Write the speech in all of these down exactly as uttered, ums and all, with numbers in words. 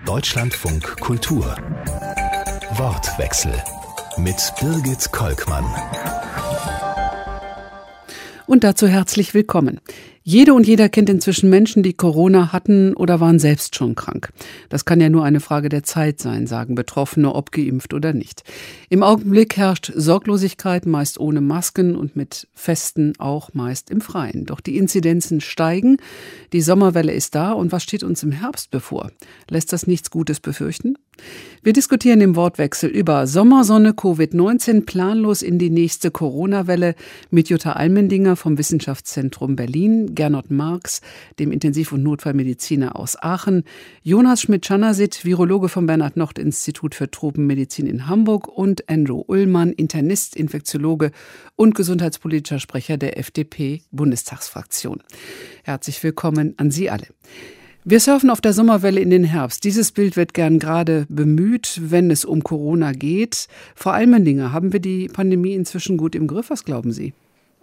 Deutschlandfunk Kultur. Wortwechsel mit Birgit Kolkmann. Und dazu herzlich willkommen. Jede und jeder kennt inzwischen Menschen, die Corona hatten oder waren selbst schon krank. Das kann ja nur eine Frage der Zeit sein, sagen Betroffene, ob geimpft oder nicht. Im Augenblick herrscht Sorglosigkeit, meist ohne Masken und mit Festen auch meist im Freien. Doch die Inzidenzen steigen, die Sommerwelle ist da und was steht uns im Herbst bevor? Lässt das nichts Gutes befürchten? Wir diskutieren im Wortwechsel über Sommersonne, Covid neunzehn, planlos in die nächste Corona-Welle mit Jutta Almendinger vom Wissenschaftszentrum Berlin, Gernot Marx, dem Intensiv- und Notfallmediziner aus Aachen, Jonas Schmidt-Schanasit, Virologe vom Bernhard-Nocht-Institut für Tropenmedizin in Hamburg und Andrew Ullmann, Internist, Infektiologe und gesundheitspolitischer Sprecher der F D P-Bundestagsfraktion. Herzlich willkommen an Sie alle. Wir surfen auf der Sommerwelle in den Herbst. Dieses Bild wird gern gerade bemüht, wenn es um Corona geht. Frau Almendinger, haben wir die Pandemie inzwischen gut im Griff? Was glauben Sie?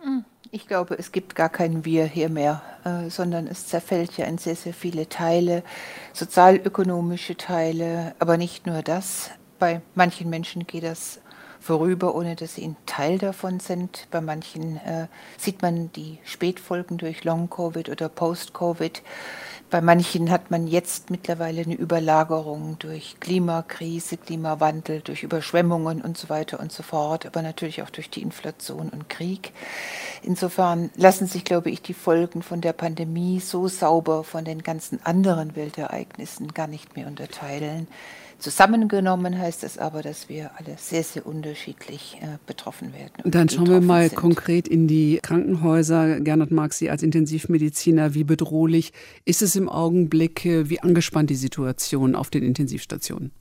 Ich glaube, es gibt gar kein Wir hier mehr, äh, sondern es zerfällt ja in sehr, sehr viele Teile, sozialökonomische Teile, aber nicht nur das. Bei manchen Menschen geht das vorüber, ohne dass sie ein Teil davon sind. Bei manchen äh, sieht man die Spätfolgen durch Long-Covid oder Post-Covid. Bei manchen hat man jetzt mittlerweile eine Überlagerung durch Klimakrise, Klimawandel, durch Überschwemmungen und so weiter und so fort, aber natürlich auch durch die Inflation und Krieg. Insofern lassen sich, glaube ich, die Folgen von der Pandemie so sauber von den ganzen anderen Weltereignissen gar nicht mehr unterteilen. Zusammengenommen heißt es aber, dass wir alle sehr, sehr unterschiedlich äh, betroffen werden. Dann schauen wir mal sind. konkret in die Krankenhäuser. Gernot Marx, Sie als Intensivmediziner, wie bedrohlich ist es im Augenblick, wie angespannt die Situation auf den Intensivstationen?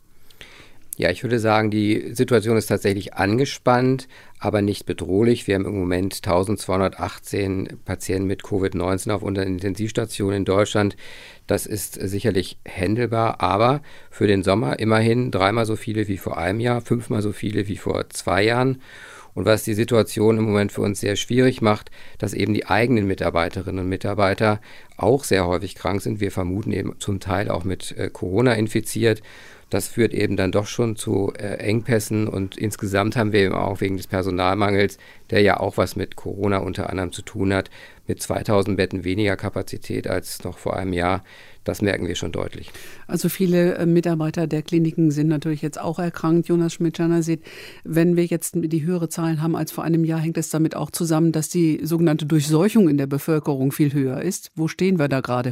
Ja, ich würde sagen, die Situation ist tatsächlich angespannt, aber nicht bedrohlich. Wir haben im Moment eintausendzweihundertachtzehn Patienten mit Covid neunzehn auf unseren Intensivstationen in Deutschland. Das ist sicherlich händelbar, aber für den Sommer immerhin dreimal so viele wie vor einem Jahr, fünfmal so viele wie vor zwei Jahren. Und was die Situation im Moment für uns sehr schwierig macht, dass eben die eigenen Mitarbeiterinnen und Mitarbeiter auch sehr häufig krank sind. Wir vermuten eben zum Teil auch mit äh, Corona infiziert. Das führt eben dann doch schon zu äh, Engpässen und insgesamt haben wir eben auch wegen des Personalmangels, der ja auch was mit Corona unter anderem zu tun hat, mit zweitausend Betten weniger Kapazität als noch vor einem Jahr. Das merken wir schon deutlich. Also viele äh, Mitarbeiter der Kliniken sind natürlich jetzt auch erkrankt. Jonas Schmidt-Schanasit, wenn wir jetzt die höhere Zahlen haben als vor einem Jahr, hängt es damit auch zusammen, dass die sogenannte Durchseuchung in der Bevölkerung viel höher ist. Wo stehen wir da gerade?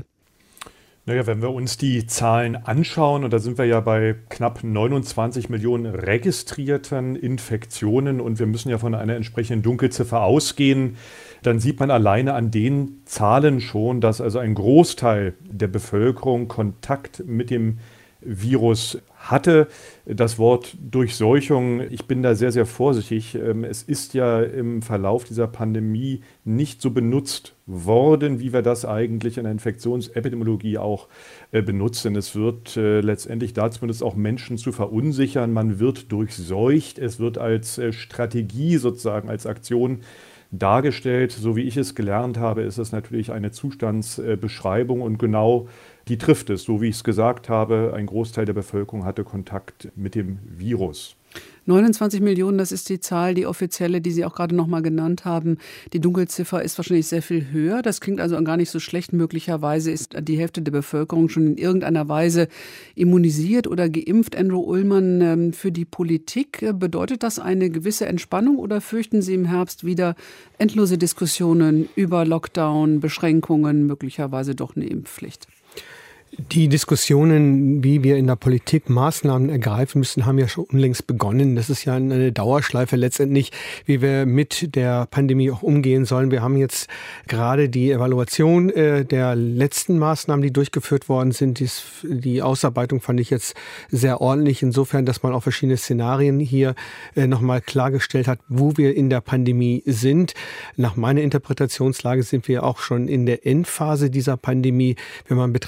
Naja, wenn wir uns die Zahlen anschauen, und da sind wir ja bei knapp neunundzwanzig Millionen registrierten Infektionen und wir müssen ja von einer entsprechenden Dunkelziffer ausgehen, dann sieht man alleine an den Zahlen schon, dass also ein Großteil der Bevölkerung Kontakt mit dem Virus hatte. Das Wort Durchseuchung, ich bin da sehr, sehr vorsichtig. Es ist ja im Verlauf dieser Pandemie nicht so benutzt worden, wie wir das eigentlich in der Infektionsepidemiologie auch benutzen. Es wird letztendlich dazu benutzt, auch Menschen zu verunsichern. Man wird durchseucht. Es wird als Strategie sozusagen, als Aktion dargestellt. So wie ich es gelernt habe, ist es natürlich eine Zustandsbeschreibung und genau die trifft es. So wie ich es gesagt habe, ein Großteil der Bevölkerung hatte Kontakt mit dem Virus. neunundzwanzig Millionen, das ist die Zahl, die offizielle, die Sie auch gerade noch mal genannt haben. Die Dunkelziffer ist wahrscheinlich sehr viel höher. Das klingt also gar nicht so schlecht. Möglicherweise ist die Hälfte der Bevölkerung schon in irgendeiner Weise immunisiert oder geimpft. Andrew Ullmann, für die Politik bedeutet das eine gewisse Entspannung oder fürchten Sie im Herbst wieder endlose Diskussionen über Lockdown, Beschränkungen, möglicherweise doch eine Impfpflicht? Die Diskussionen, wie wir in der Politik Maßnahmen ergreifen müssen, haben ja schon unlängst begonnen. Das ist ja eine Dauerschleife letztendlich, wie wir mit der Pandemie auch umgehen sollen. Wir haben jetzt gerade die Evaluation äh, der letzten Maßnahmen, die durchgeführt worden sind. Dies, die Ausarbeitung fand ich jetzt sehr ordentlich, insofern, dass man auch verschiedene Szenarien hier äh, nochmal klargestellt hat, wo wir in der Pandemie sind. Nach meiner Interpretationslage sind wir auch schon in der Endphase dieser Pandemie, wenn man betrachtet, wie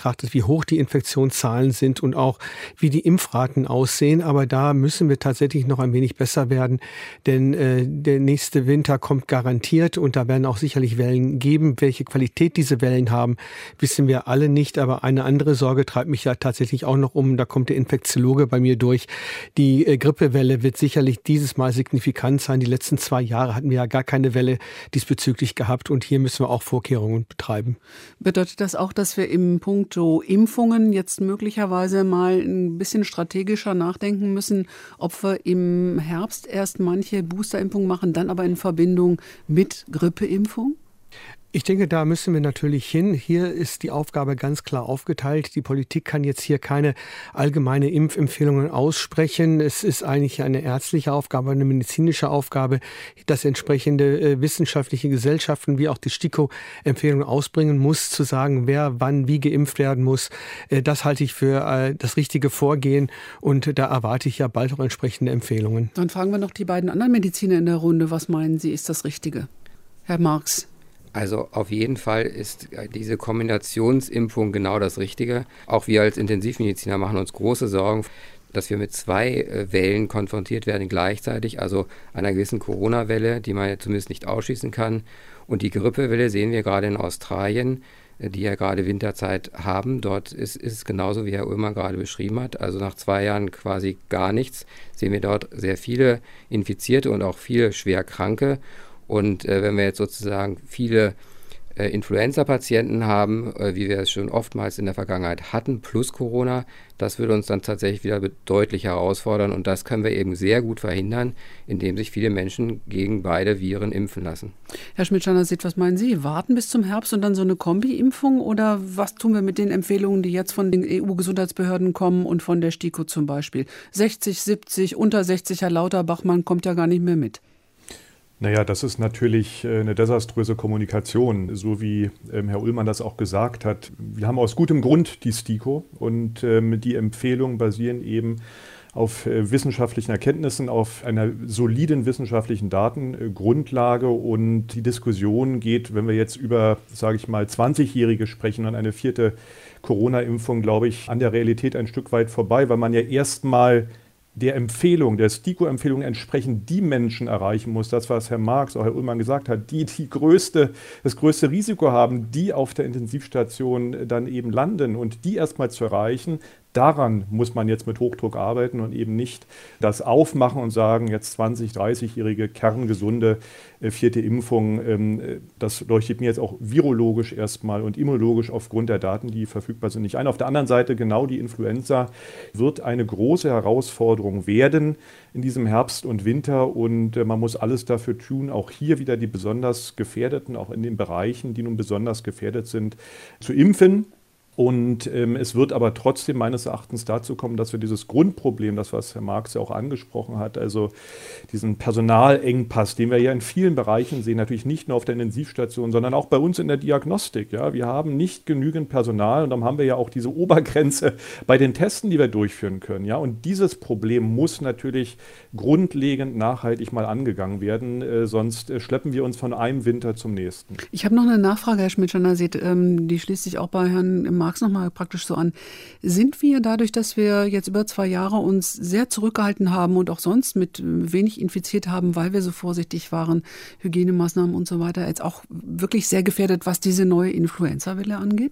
hoch die Infektionszahlen sind und auch wie die Impfraten aussehen. Aber da müssen wir tatsächlich noch ein wenig besser werden, denn äh, der nächste Winter kommt garantiert und da werden auch sicherlich Wellen geben. Welche Qualität diese Wellen haben, wissen wir alle nicht. Aber eine andere Sorge treibt mich ja tatsächlich auch noch um. Da kommt der Infektiologe bei mir durch. Die äh, Grippewelle wird sicherlich dieses Mal signifikant sein. Die letzten zwei Jahre hatten wir ja gar keine Welle diesbezüglich gehabt und hier müssen wir auch Vorkehrungen betreiben. Bedeutet das auch, dass wir im Punkto Impfungen jetzt möglicherweise mal ein bisschen strategischer nachdenken müssen, ob wir im Herbst erst manche Boosterimpfungen machen, dann aber in Verbindung mit Grippeimpfung? Ich denke, da müssen wir natürlich hin. Hier ist die Aufgabe ganz klar aufgeteilt. Die Politik kann jetzt hier keine allgemeine Impfempfehlungen aussprechen. Es ist eigentlich eine ärztliche Aufgabe, eine medizinische Aufgabe, dass entsprechende äh, wissenschaftliche Gesellschaften wie auch die STIKO-Empfehlungen ausbringen muss, zu sagen, wer wann wie geimpft werden muss. Äh, das halte ich für äh, das richtige Vorgehen und da erwarte ich ja bald auch entsprechende Empfehlungen. Dann fragen wir noch die beiden anderen Mediziner in der Runde. Was meinen Sie, ist das Richtige? Herr Marx. Also auf jeden Fall ist diese Kombinationsimpfung genau das Richtige. Auch wir als Intensivmediziner machen uns große Sorgen, dass wir mit zwei Wellen konfrontiert werden gleichzeitig, also einer gewissen Corona-Welle, die man ja zumindest nicht ausschließen kann. Und die Grippewelle sehen wir gerade in Australien, die ja gerade Winterzeit haben. Dort ist, ist es genauso, wie Herr Ullmann gerade beschrieben hat. Also nach zwei Jahren quasi gar nichts sehen wir dort sehr viele Infizierte und auch viele Schwerkranke. Und äh, wenn wir jetzt sozusagen viele äh, Influenza-Patienten haben, äh, wie wir es schon oftmals in der Vergangenheit hatten, plus Corona, das würde uns dann tatsächlich wieder deutlich herausfordern. Und das können wir eben sehr gut verhindern, indem sich viele Menschen gegen beide Viren impfen lassen. Herr Schmidt-Schanasied, was meinen Sie? Warten bis zum Herbst und dann so eine Kombi-Impfung? Oder was tun wir mit den Empfehlungen, die jetzt von den E U-Gesundheitsbehörden kommen und von der STIKO zum Beispiel? sechzig, siebzig, unter sechzig, Herr Lauterbach, kommt ja gar nicht mehr mit. Naja, das ist natürlich eine desaströse Kommunikation, so wie ähm, Herr Ullmann das auch gesagt hat. Wir haben aus gutem Grund die STIKO und ähm, die Empfehlungen basieren eben auf äh, wissenschaftlichen Erkenntnissen, auf einer soliden wissenschaftlichen Datengrundlage äh, und die Diskussion geht, wenn wir jetzt über, sage ich mal, zwanzigjährige sprechen und eine vierte Corona-Impfung, glaube ich, an der Realität ein Stück weit vorbei, weil man ja erstmal der Empfehlung, der STIKO-Empfehlung entsprechend die Menschen erreichen muss, das, was Herr Marx, auch Herr Ullmann gesagt hat, die, die größte, das größte Risiko haben, die auf der Intensivstation dann eben landen und die erstmal zu erreichen. Daran muss man jetzt mit Hochdruck arbeiten und eben nicht das aufmachen und sagen, jetzt zwanzig-, dreißigjährige kerngesunde äh, vierte Impfung. Ähm, das leuchtet mir jetzt auch virologisch erstmal und immunologisch aufgrund der Daten, die verfügbar sind, nicht ein. Auf der anderen Seite genau die Influenza wird eine große Herausforderung werden in diesem Herbst und Winter und äh, man muss alles dafür tun, auch hier wieder die besonders Gefährdeten, auch in den Bereichen, die nun besonders gefährdet sind, zu impfen. Und ähm, es wird aber trotzdem meines Erachtens dazu kommen, dass wir dieses Grundproblem, das was Herr Marx ja auch angesprochen hat, also diesen Personalengpass, den wir ja in vielen Bereichen sehen, natürlich nicht nur auf der Intensivstation, sondern auch bei uns in der Diagnostik. Ja, wir haben nicht genügend Personal und dann haben wir ja auch diese Obergrenze bei den Testen, die wir durchführen können. Ja, und dieses Problem muss natürlich grundlegend nachhaltig mal angegangen werden, äh, sonst äh, schleppen wir uns von einem Winter zum nächsten. Ich habe noch eine Nachfrage, Herr Schmidt-Schanasied, ähm, die schließt sich auch bei Herrn Marx nochmal praktisch so an. Sind wir dadurch, dass wir jetzt über zwei Jahre uns sehr zurückgehalten haben und auch sonst mit wenig infiziert haben, weil wir so vorsichtig waren, Hygienemaßnahmen und so weiter, jetzt auch wirklich sehr gefährdet, was diese neue Influenza-Welle angeht?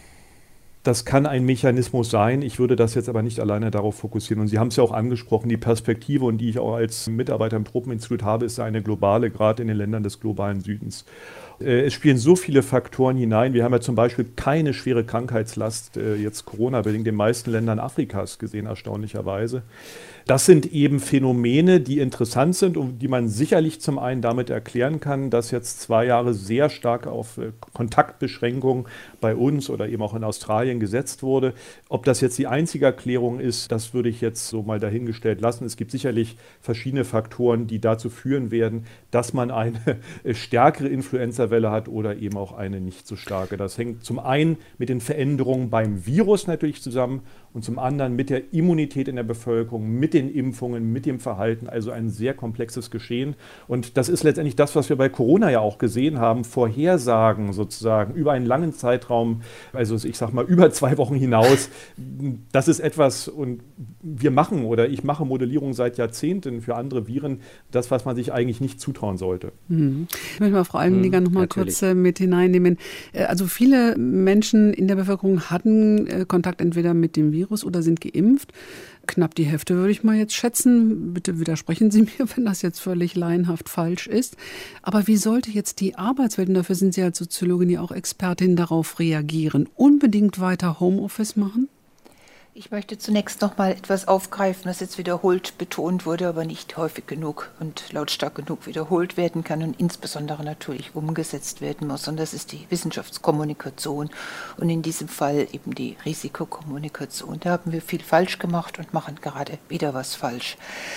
Das kann ein Mechanismus sein. Ich würde das jetzt aber nicht alleine darauf fokussieren. Und Sie haben es ja auch angesprochen, die Perspektive, und die ich auch als Mitarbeiter im Tropeninstitut habe, ist eine globale, gerade in den Ländern des globalen Südens. Es spielen so viele Faktoren hinein. Wir haben ja zum Beispiel keine schwere Krankheitslast, jetzt Corona-bedingt, in den meisten Ländern Afrikas gesehen, erstaunlicherweise. Das sind eben Phänomene, die interessant sind und die man sicherlich zum einen damit erklären kann, dass jetzt zwei Jahre sehr stark auf Kontaktbeschränkungen bei uns oder eben auch in Australien gesetzt wurde. Ob das jetzt die einzige Erklärung ist, das würde ich jetzt so mal dahingestellt lassen. Es gibt sicherlich verschiedene Faktoren, die dazu führen werden, dass man eine stärkere Influenza-Welle hat oder eben auch eine nicht so starke. Das hängt zum einen mit den Veränderungen beim Virus natürlich zusammen und zum anderen mit der Immunität in der Bevölkerung, mit den Impfungen, mit dem Verhalten, also ein sehr komplexes Geschehen. Und das ist letztendlich das, was wir bei Corona ja auch gesehen haben, Vorhersagen sozusagen über einen langen Zeitraum, also ich sag mal über zwei Wochen hinaus. Das ist etwas, und wir machen oder ich mache Modellierung seit Jahrzehnten für andere Viren, das, was man sich eigentlich nicht zutrauen sollte. Mhm. Ich möchte mal Frau Almendinger hm, noch mal kurz äh, mit hineinnehmen. Also viele Menschen in der Bevölkerung hatten äh, Kontakt entweder mit dem Virus oder sind geimpft. Knapp die Hälfte würde ich mal jetzt schätzen. Bitte widersprechen Sie mir, wenn das jetzt völlig laienhaft falsch ist. Aber wie sollte jetzt die Arbeitswelt, und dafür sind Sie als Soziologin ja auch Expertin, darauf reagieren? Unbedingt weiter Homeoffice machen? Ich möchte zunächst noch mal etwas aufgreifen, das jetzt wiederholt betont wurde, aber nicht häufig genug und lautstark genug wiederholt werden kann und insbesondere natürlich umgesetzt werden muss. Und das ist die Wissenschaftskommunikation und in diesem Fall eben die Risikokommunikation. Da haben wir viel falsch gemacht und machen gerade wieder was falsch.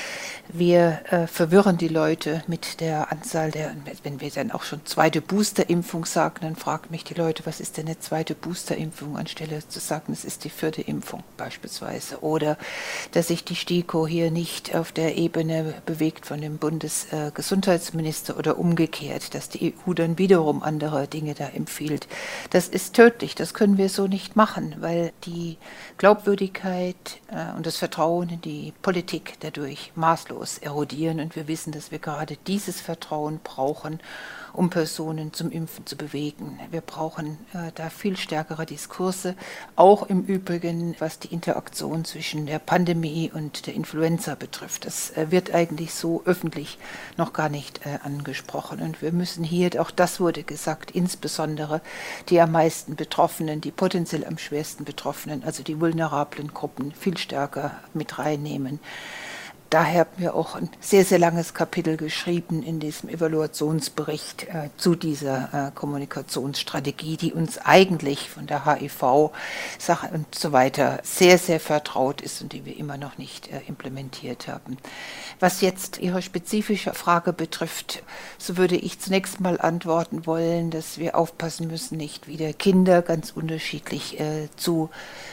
Wir äh, verwirren die Leute mit der Anzahl der, wenn wir dann auch schon zweite Boosterimpfung sagen, dann fragt mich die Leute, was ist denn eine zweite Boosterimpfung, anstelle zu sagen, es ist die vierte Impfung beispielsweise. Oder dass sich die STIKO hier nicht auf der Ebene bewegt von dem Bundesgesundheitsminister äh, oder umgekehrt, dass die E U dann wiederum andere Dinge da empfiehlt. Das ist tödlich, das können wir so nicht machen, weil die Glaubwürdigkeit äh, und das Vertrauen in die Politik dadurch maßlos erodieren und wir wissen, dass wir gerade dieses Vertrauen brauchen, um Personen zum Impfen zu bewegen. Wir brauchen äh, da viel stärkere Diskurse, auch im Übrigen, was die Interaktion zwischen der Pandemie und der Influenza betrifft. Das äh, wird eigentlich so öffentlich noch gar nicht äh, angesprochen und wir müssen hier, auch das wurde gesagt, insbesondere die am meisten Betroffenen, die potenziell am schwersten Betroffenen, also die vulnerablen Gruppen, viel stärker mit reinnehmen. Daher haben wir auch ein sehr, sehr langes Kapitel geschrieben in diesem Evaluationsbericht äh, zu dieser äh, Kommunikationsstrategie, die uns eigentlich von der H I V-Sache und so weiter sehr, sehr vertraut ist und die wir immer noch nicht äh, implementiert haben. Was jetzt Ihre spezifische Frage betrifft, so würde ich zunächst mal antworten wollen, dass wir aufpassen müssen, nicht wieder Kinder ganz unterschiedlich äh, zu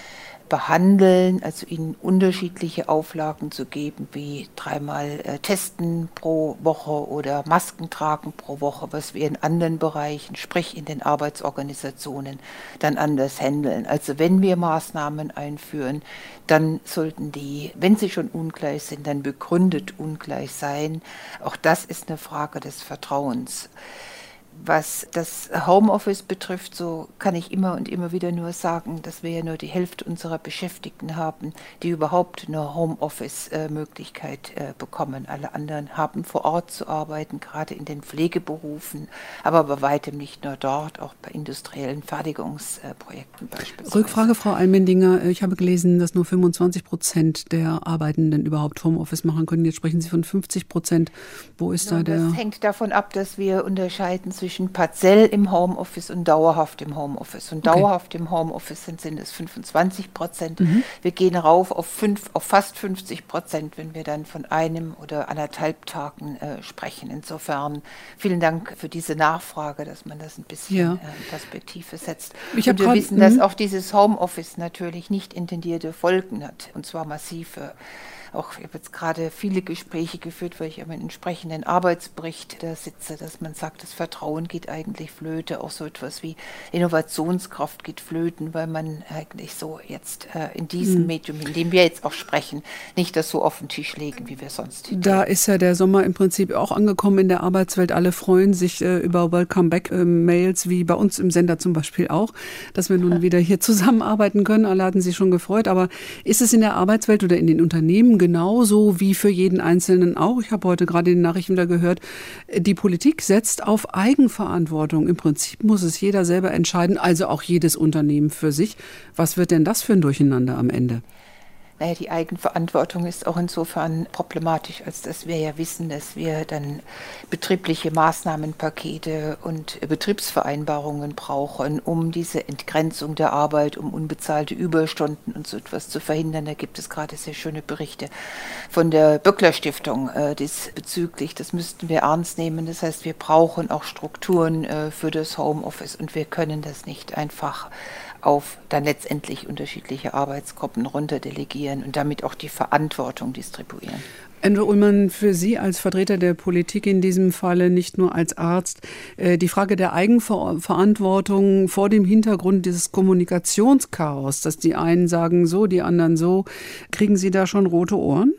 behandeln, also ihnen unterschiedliche Auflagen zu geben, wie dreimal äh, testen pro Woche oder Masken tragen pro Woche, was wir in anderen Bereichen, sprich in den Arbeitsorganisationen, dann anders handeln. Also wenn wir Maßnahmen einführen, dann sollten die, wenn sie schon ungleich sind, dann begründet ungleich sein. Auch das ist eine Frage des Vertrauens. Was das Homeoffice betrifft, so kann ich immer und immer wieder nur sagen, dass wir ja nur die Hälfte unserer Beschäftigten haben, die überhaupt eine Homeoffice-Möglichkeit äh, bekommen. Alle anderen haben vor Ort zu arbeiten, gerade in den Pflegeberufen, aber bei weitem nicht nur dort, auch bei industriellen Fertigungsprojekten beispielsweise. Rückfrage, Frau Almendinger. Ich habe gelesen, dass nur fünfundzwanzig Prozent der Arbeitenden überhaupt Homeoffice machen können. Jetzt sprechen Sie von fünfzig Prozent. Wo ist ja, da der... Das hängt davon ab, dass wir unterscheiden zwischen partiell im Homeoffice und dauerhaft im Homeoffice. Und dauerhaft okay. im Homeoffice sind, sind es fünfundzwanzig Prozent. Mhm. Wir gehen rauf auf, fünf, auf fast fünfzig Prozent, wenn wir dann von einem oder anderthalb Tagen äh, sprechen. Insofern vielen Dank für diese Nachfrage, dass man das ein bisschen ja. äh, in Perspektive setzt. Ich und wir grad, wissen, dass auch dieses Homeoffice natürlich nicht intendierte Folgen hat, und zwar massive. Auch ich habe jetzt gerade viele Gespräche geführt, weil ich am entsprechenden Arbeitsbericht da sitze, dass man sagt, das Vertrauen geht eigentlich flöte, auch so etwas wie Innovationskraft geht flöten, weil man eigentlich so jetzt äh, in diesem mhm. Medium, in dem wir jetzt auch sprechen, nicht das so auf den Tisch legen, wie wir sonst tun. Da ist ja der Sommer im Prinzip auch angekommen in der Arbeitswelt. Alle freuen sich äh, über Welcome-Back-Mails, wie bei uns im Sender zum Beispiel auch, dass wir nun wieder hier zusammenarbeiten können. Alle hatten sich schon gefreut, aber ist es in der Arbeitswelt oder in den Unternehmen genauso wie für jeden Einzelnen auch? Ich habe heute gerade in den Nachrichten wieder gehört, die Politik setzt auf Eigenverantwortung. Im Prinzip muss es jeder selber entscheiden, also auch jedes Unternehmen für sich. Was wird denn das für ein Durcheinander am Ende? Naja, die Eigenverantwortung ist auch insofern problematisch, als dass wir ja wissen, dass wir dann betriebliche Maßnahmenpakete und Betriebsvereinbarungen brauchen, um diese Entgrenzung der Arbeit, um unbezahlte Überstunden und so etwas zu verhindern. Da gibt es gerade sehr schöne Berichte von der Böckler Stiftung äh, diesbezüglich. Das müssten wir ernst nehmen. Das heißt, wir brauchen auch Strukturen äh, für das Homeoffice und wir können das nicht einfach auf dann letztendlich unterschiedliche Arbeitsgruppen runterdelegieren und damit auch die Verantwortung distribuieren. Andrew Ullmann, für Sie als Vertreter der Politik in diesem Falle, nicht nur als Arzt, die Frage der Eigenverantwortung vor dem Hintergrund dieses Kommunikationschaos, dass die einen sagen so, die anderen so, kriegen Sie da schon rote Ohren?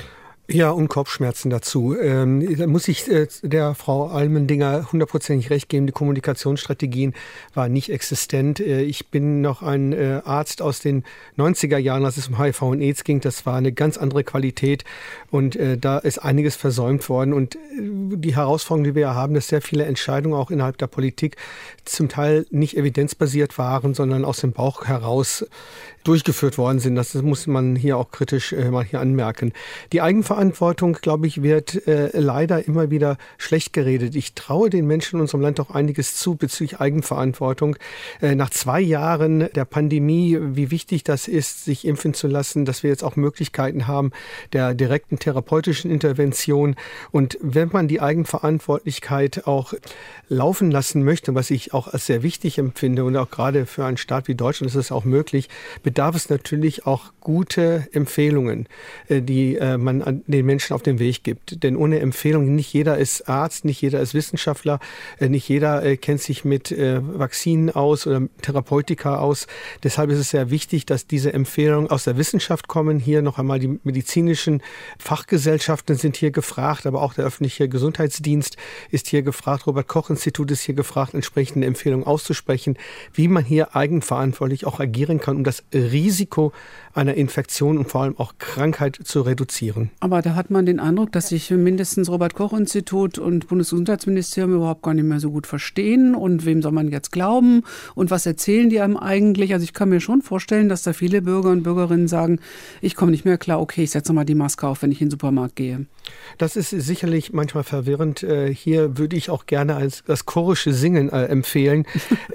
Ja, und Kopfschmerzen dazu. Ähm, da muss ich äh, der Frau Allmendinger hundertprozentig recht geben. Die Kommunikationsstrategien waren nicht existent. Äh, ich bin noch ein äh, Arzt aus den neunziger Jahren, als es um H I V und AIDS ging. Das war eine ganz andere Qualität und äh, da ist einiges versäumt worden. Und äh, die Herausforderung, die wir haben, dass sehr viele Entscheidungen auch innerhalb der Politik zum Teil nicht evidenzbasiert waren, sondern aus dem Bauch heraus durchgeführt worden sind. Das muss man hier auch kritisch äh, mal hier anmerken. Die Eigenverantwortung, glaube ich, wird äh, leider immer wieder schlecht geredet. Ich traue den Menschen in unserem Land auch einiges zu bezüglich Eigenverantwortung. Äh, nach zwei Jahren der Pandemie, wie wichtig das ist, sich impfen zu lassen, dass wir jetzt auch Möglichkeiten haben der direkten therapeutischen Intervention. Und wenn man die Eigenverantwortlichkeit auch laufen lassen möchte, was ich auch als sehr wichtig empfinde und auch gerade für einen Staat wie Deutschland ist es auch möglich, bedarf es natürlich auch gute Empfehlungen, die man den Menschen auf den Weg gibt. Denn ohne Empfehlungen, nicht jeder ist Arzt, nicht jeder ist Wissenschaftler, nicht jeder kennt sich mit Vakzinen aus oder Therapeutika aus. Deshalb ist es sehr wichtig, dass diese Empfehlungen aus der Wissenschaft kommen. Hier noch einmal die medizinischen Fachgesellschaften sind hier gefragt, aber auch der öffentliche Gesundheitsdienst ist hier gefragt. Robert-Koch-Institut ist hier gefragt, entsprechende Empfehlungen auszusprechen, wie man hier eigenverantwortlich auch agieren kann, um das Risiko einer Infektion und vor allem auch Krankheit zu reduzieren. Aber da hat man den Eindruck, dass sich mindestens Robert-Koch-Institut und Bundesgesundheitsministerium überhaupt gar nicht mehr so gut verstehen. Und wem soll man jetzt glauben? Und was erzählen die einem eigentlich? Also ich kann mir schon vorstellen, dass da viele Bürger und Bürgerinnen sagen, ich komme nicht mehr klar, okay, ich setze mal die Maske auf, wenn ich in den Supermarkt gehe. Das ist sicherlich manchmal verwirrend. Hier würde ich auch gerne als das chorische Singen empfehlen.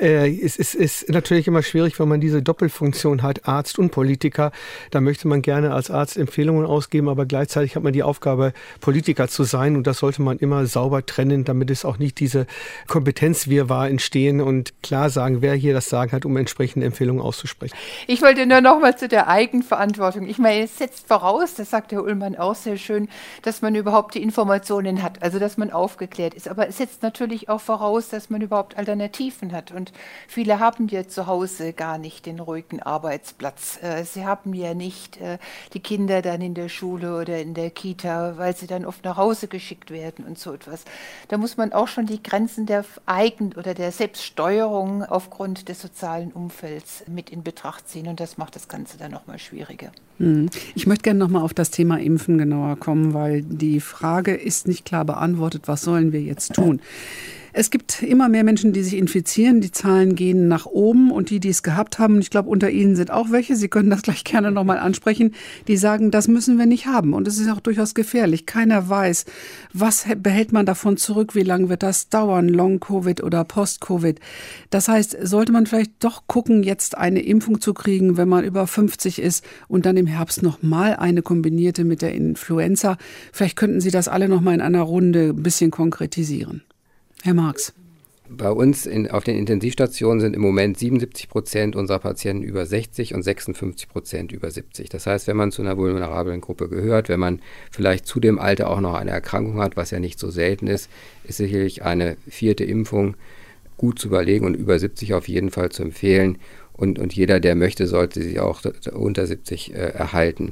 Es ist, ist natürlich immer schwierig, wenn man diese Doppelfunktion hat, Arzt und Politiker. Da möchte man gerne als Arzt Empfehlungen ausgeben, aber gleichzeitig hat man die Aufgabe, Politiker zu sein. Und das sollte man immer sauber trennen, damit es auch nicht diese Kompetenzwirrwarr entstehen und klar sagen, wer hier das Sagen hat, um entsprechende Empfehlungen auszusprechen. Ich wollte nur noch mal zu der Eigenverantwortung. Ich meine, es setzt voraus, das sagt Herr Ullmann auch sehr schön, dass man überhaupt die Informationen hat, also dass man aufgeklärt ist. Aber es setzt natürlich auch voraus, dass man überhaupt Alternativen hat. Und viele haben ja zu Hause gar nicht den ruhigen Arbeitsplatz. Sie haben ja nicht die Kinder dann in der Schule oder in der Kita, weil sie dann oft nach Hause geschickt werden und so etwas. Da muss man auch schon die Grenzen der Eigen- oder der Selbststeuerung aufgrund des sozialen Umfelds mit in Betracht ziehen. Und das macht das Ganze dann nochmal schwieriger. Ich möchte gerne nochmal auf das Thema Impfen genauer kommen, weil die Frage ist nicht klar beantwortet, was sollen wir jetzt tun? Es gibt immer mehr Menschen, die sich infizieren. Die Zahlen gehen nach oben und die, die es gehabt haben, ich glaube, unter Ihnen sind auch welche, Sie können das gleich gerne nochmal ansprechen, die sagen, das müssen wir nicht haben. Und es ist auch durchaus gefährlich. Keiner weiß, was behält man davon zurück, wie lange wird das dauern, Long-Covid oder Post-Covid. Das heißt, sollte man vielleicht doch gucken, jetzt eine Impfung zu kriegen, wenn man über fünfzig ist und dann im Herbst nochmal eine kombinierte mit der Influenza. Vielleicht könnten Sie das alle nochmal in einer Runde ein bisschen konkretisieren. Herr Marx. Bei uns in, auf den Intensivstationen sind im Moment siebenundsiebzig Prozent unserer Patienten über sechzig und sechsundfünfzig Prozent über siebzig. Das heißt, wenn man zu einer vulnerablen Gruppe gehört, wenn man vielleicht zu dem Alter auch noch eine Erkrankung hat, was ja nicht so selten ist, ist sicherlich eine vierte Impfung gut zu überlegen und über siebzig auf jeden Fall zu empfehlen. Und, und jeder, der möchte, sollte sich auch unter siebzig äh, erhalten.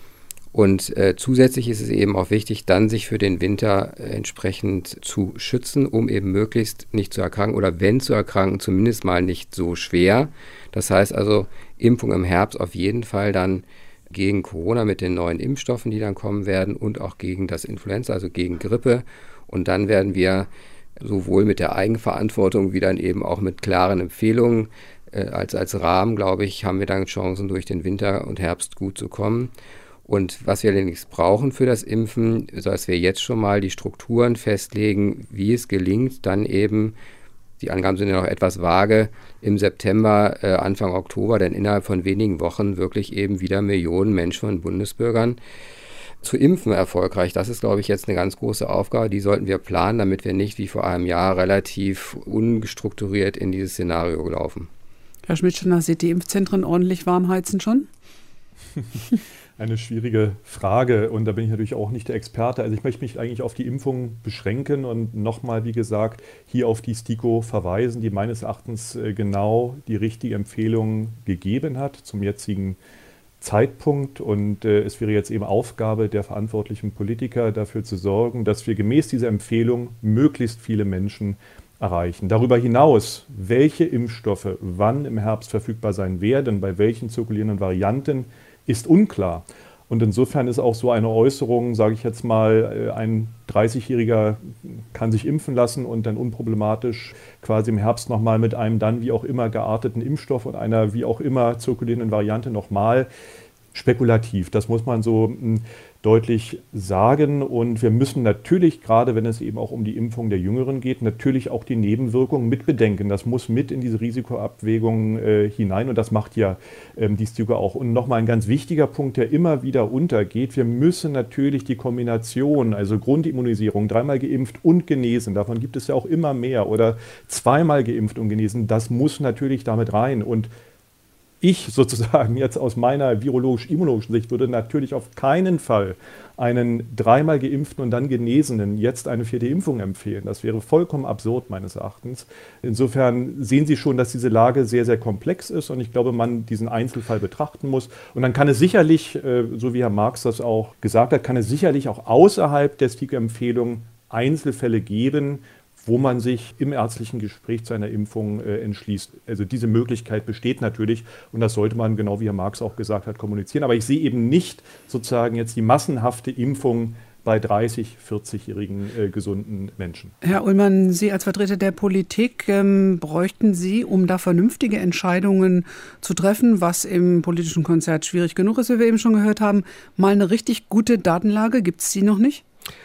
Und äh, zusätzlich ist es eben auch wichtig, dann sich für den Winter äh, entsprechend zu schützen, um eben möglichst nicht zu erkranken oder wenn zu erkranken, zumindest mal nicht so schwer. Das heißt also, Impfung im Herbst auf jeden Fall dann gegen Corona mit den neuen Impfstoffen, die dann kommen werden und auch gegen das Influenza, also gegen Grippe. Und dann werden wir sowohl mit der Eigenverantwortung wie dann eben auch mit klaren Empfehlungen äh, als, als Rahmen, glaube ich, haben wir dann Chancen, durch den Winter und Herbst gut zu kommen. Und was wir allerdings brauchen für das Impfen, so dass wir jetzt schon mal die Strukturen festlegen, wie es gelingt, dann eben, die Angaben sind ja noch etwas vage, im September, äh, Anfang Oktober, denn innerhalb von wenigen Wochen wirklich eben wieder Millionen Menschen und Bundesbürgern zu impfen erfolgreich. Das ist, glaube ich, jetzt eine ganz große Aufgabe. Die sollten wir planen, damit wir nicht wie vor einem Jahr relativ unstrukturiert in dieses Szenario laufen. Herr Schmidtsteiner, sind die Impfzentren ordentlich warm heizen schon? Eine schwierige Frage und da bin ich natürlich auch nicht der Experte. Also ich möchte mich eigentlich auf die Impfung beschränken und nochmal, wie gesagt, hier auf die STIKO verweisen, die meines Erachtens genau die richtige Empfehlung gegeben hat zum jetzigen Zeitpunkt. Und äh, es wäre jetzt eben Aufgabe der verantwortlichen Politiker, dafür zu sorgen, dass wir gemäß dieser Empfehlung möglichst viele Menschen erreichen. Darüber hinaus, welche Impfstoffe wann im Herbst verfügbar sein werden, bei welchen zirkulierenden Varianten, ist unklar. Und insofern ist auch so eine Äußerung, sage ich jetzt mal, ein dreißigjähriger kann sich impfen lassen und dann unproblematisch quasi im Herbst nochmal mit einem dann wie auch immer gearteten Impfstoff und einer wie auch immer zirkulierenden Variante nochmal spekulativ. Das muss man so deutlich sagen. Und wir müssen natürlich, gerade wenn es eben auch um die Impfung der Jüngeren geht, natürlich auch die Nebenwirkungen mit bedenken. Das muss mit in diese Risikoabwägung äh, hinein und das macht ja ähm, die STIKO auch. Und nochmal ein ganz wichtiger Punkt, der immer wieder untergeht. Wir müssen natürlich die Kombination, also Grundimmunisierung, dreimal geimpft und genesen, davon gibt es ja auch immer mehr, oder zweimal geimpft und genesen, das muss natürlich damit rein. Und ich sozusagen jetzt aus meiner virologisch-immunologischen Sicht würde natürlich auf keinen Fall einen dreimal geimpften und dann Genesenen jetzt eine vierte Impfung empfehlen. Das wäre vollkommen absurd meines Erachtens. Insofern sehen Sie schon, dass diese Lage sehr, sehr komplex ist und ich glaube, man diesen Einzelfall betrachten muss. Und dann kann es sicherlich, so wie Herr Marx das auch gesagt hat, kann es sicherlich auch außerhalb der STIKO-Empfehlung Einzelfälle geben, wo man sich im ärztlichen Gespräch zu einer Impfung äh, entschließt. Also diese Möglichkeit besteht natürlich und das sollte man, genau wie Herr Marx auch gesagt hat, kommunizieren. Aber ich sehe eben nicht sozusagen jetzt die massenhafte Impfung bei dreißig-, vierzigjährigen äh, gesunden Menschen. Herr Ullmann, Sie als Vertreter der Politik, ähm, bräuchten Sie, um da vernünftige Entscheidungen zu treffen, was im politischen Konzert schwierig genug ist, wie wir eben schon gehört haben, mal eine richtig gute Datenlage? Gibt es die noch nicht?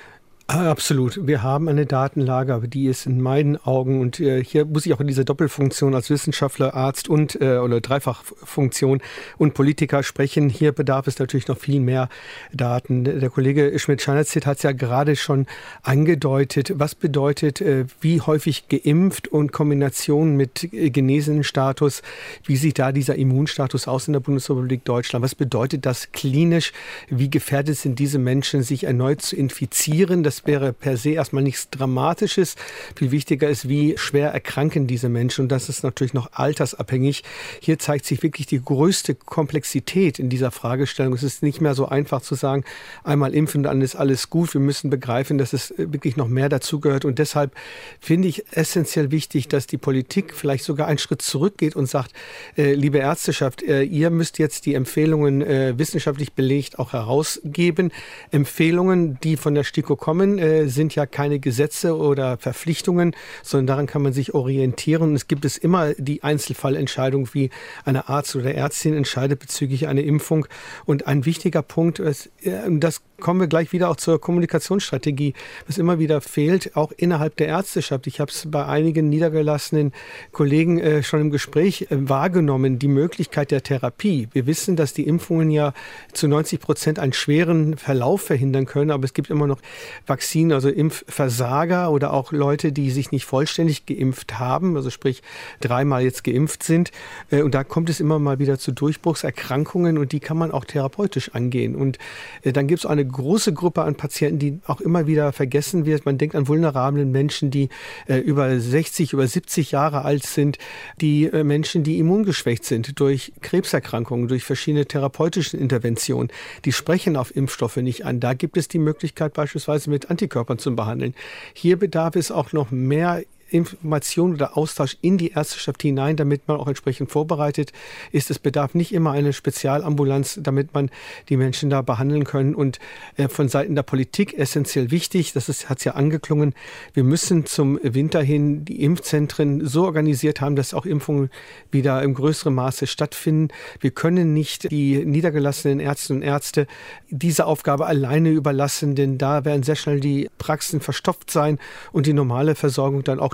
Absolut. Wir haben eine Datenlage, aber die ist in meinen Augen, und äh, hier muss ich auch in dieser Doppelfunktion als Wissenschaftler, Arzt und äh, oder Dreifachfunktion und Politiker sprechen. Hier bedarf es natürlich noch viel mehr Daten. Der Kollege Schmidt-Scheinerstedt hat es ja gerade schon angedeutet. Was bedeutet, äh, wie häufig geimpft und Kombination mit äh, genesenen Status, wie sieht da dieser Immunstatus aus in der Bundesrepublik Deutschland? Was bedeutet das klinisch? Wie gefährdet sind diese Menschen, sich erneut zu infizieren? Das wäre per se erstmal nichts Dramatisches. Viel wichtiger ist, wie schwer erkranken diese Menschen. Und das ist natürlich noch altersabhängig. Hier zeigt sich wirklich die größte Komplexität in dieser Fragestellung. Es ist nicht mehr so einfach zu sagen, einmal impfen, dann ist alles gut. Wir müssen begreifen, dass es wirklich noch mehr dazugehört. Und deshalb finde ich essentiell wichtig, dass die Politik vielleicht sogar einen Schritt zurückgeht und sagt, äh, liebe Ärzteschaft, äh, ihr müsst jetzt die Empfehlungen äh, wissenschaftlich belegt auch herausgeben. Empfehlungen, die von der STIKO kommen, sind ja keine Gesetze oder Verpflichtungen, sondern daran kann man sich orientieren. Und es gibt es immer die Einzelfallentscheidung, wie eine Arzt oder Ärztin entscheidet bezüglich einer Impfung. Und ein wichtiger Punkt ist, das kommen wir gleich wieder auch zur Kommunikationsstrategie, was immer wieder fehlt, auch innerhalb der Ärzteschaft. Ich habe es bei einigen niedergelassenen Kollegen äh, schon im Gespräch äh, wahrgenommen, die Möglichkeit der Therapie. Wir wissen, dass die Impfungen ja zu neunzig Prozent einen schweren Verlauf verhindern können, aber es gibt immer noch Vakzin, also Impfversager oder auch Leute, die sich nicht vollständig geimpft haben, also sprich dreimal jetzt geimpft sind. Äh, und da kommt es immer mal wieder zu Durchbruchserkrankungen und die kann man auch therapeutisch angehen. Und äh, dann gibt es eine große Gruppe an Patienten, die auch immer wieder vergessen wird. Man denkt an vulnerablen Menschen, die äh, über sechzig, über siebzig Jahre alt sind, die äh, Menschen, die immungeschwächt sind durch Krebserkrankungen, durch verschiedene therapeutische Interventionen. Die sprechen auf Impfstoffe nicht an. Da gibt es die Möglichkeit, beispielsweise mit Antikörpern zu behandeln. Hier bedarf es auch noch mehr Information oder Austausch in die Ärzteschaft hinein, damit man auch entsprechend vorbereitet ist. Es bedarf nicht immer eine Spezialambulanz, damit man die Menschen da behandeln können. Und äh, von Seiten der Politik essentiell wichtig, das hat es ja angeklungen, wir müssen zum Winter hin die Impfzentren so organisiert haben, dass auch Impfungen wieder im größeren Maße stattfinden. Wir können nicht die niedergelassenen Ärztinnen und Ärzte diese Aufgabe alleine überlassen, denn da werden sehr schnell die Praxen verstopft sein und die normale Versorgung dann auch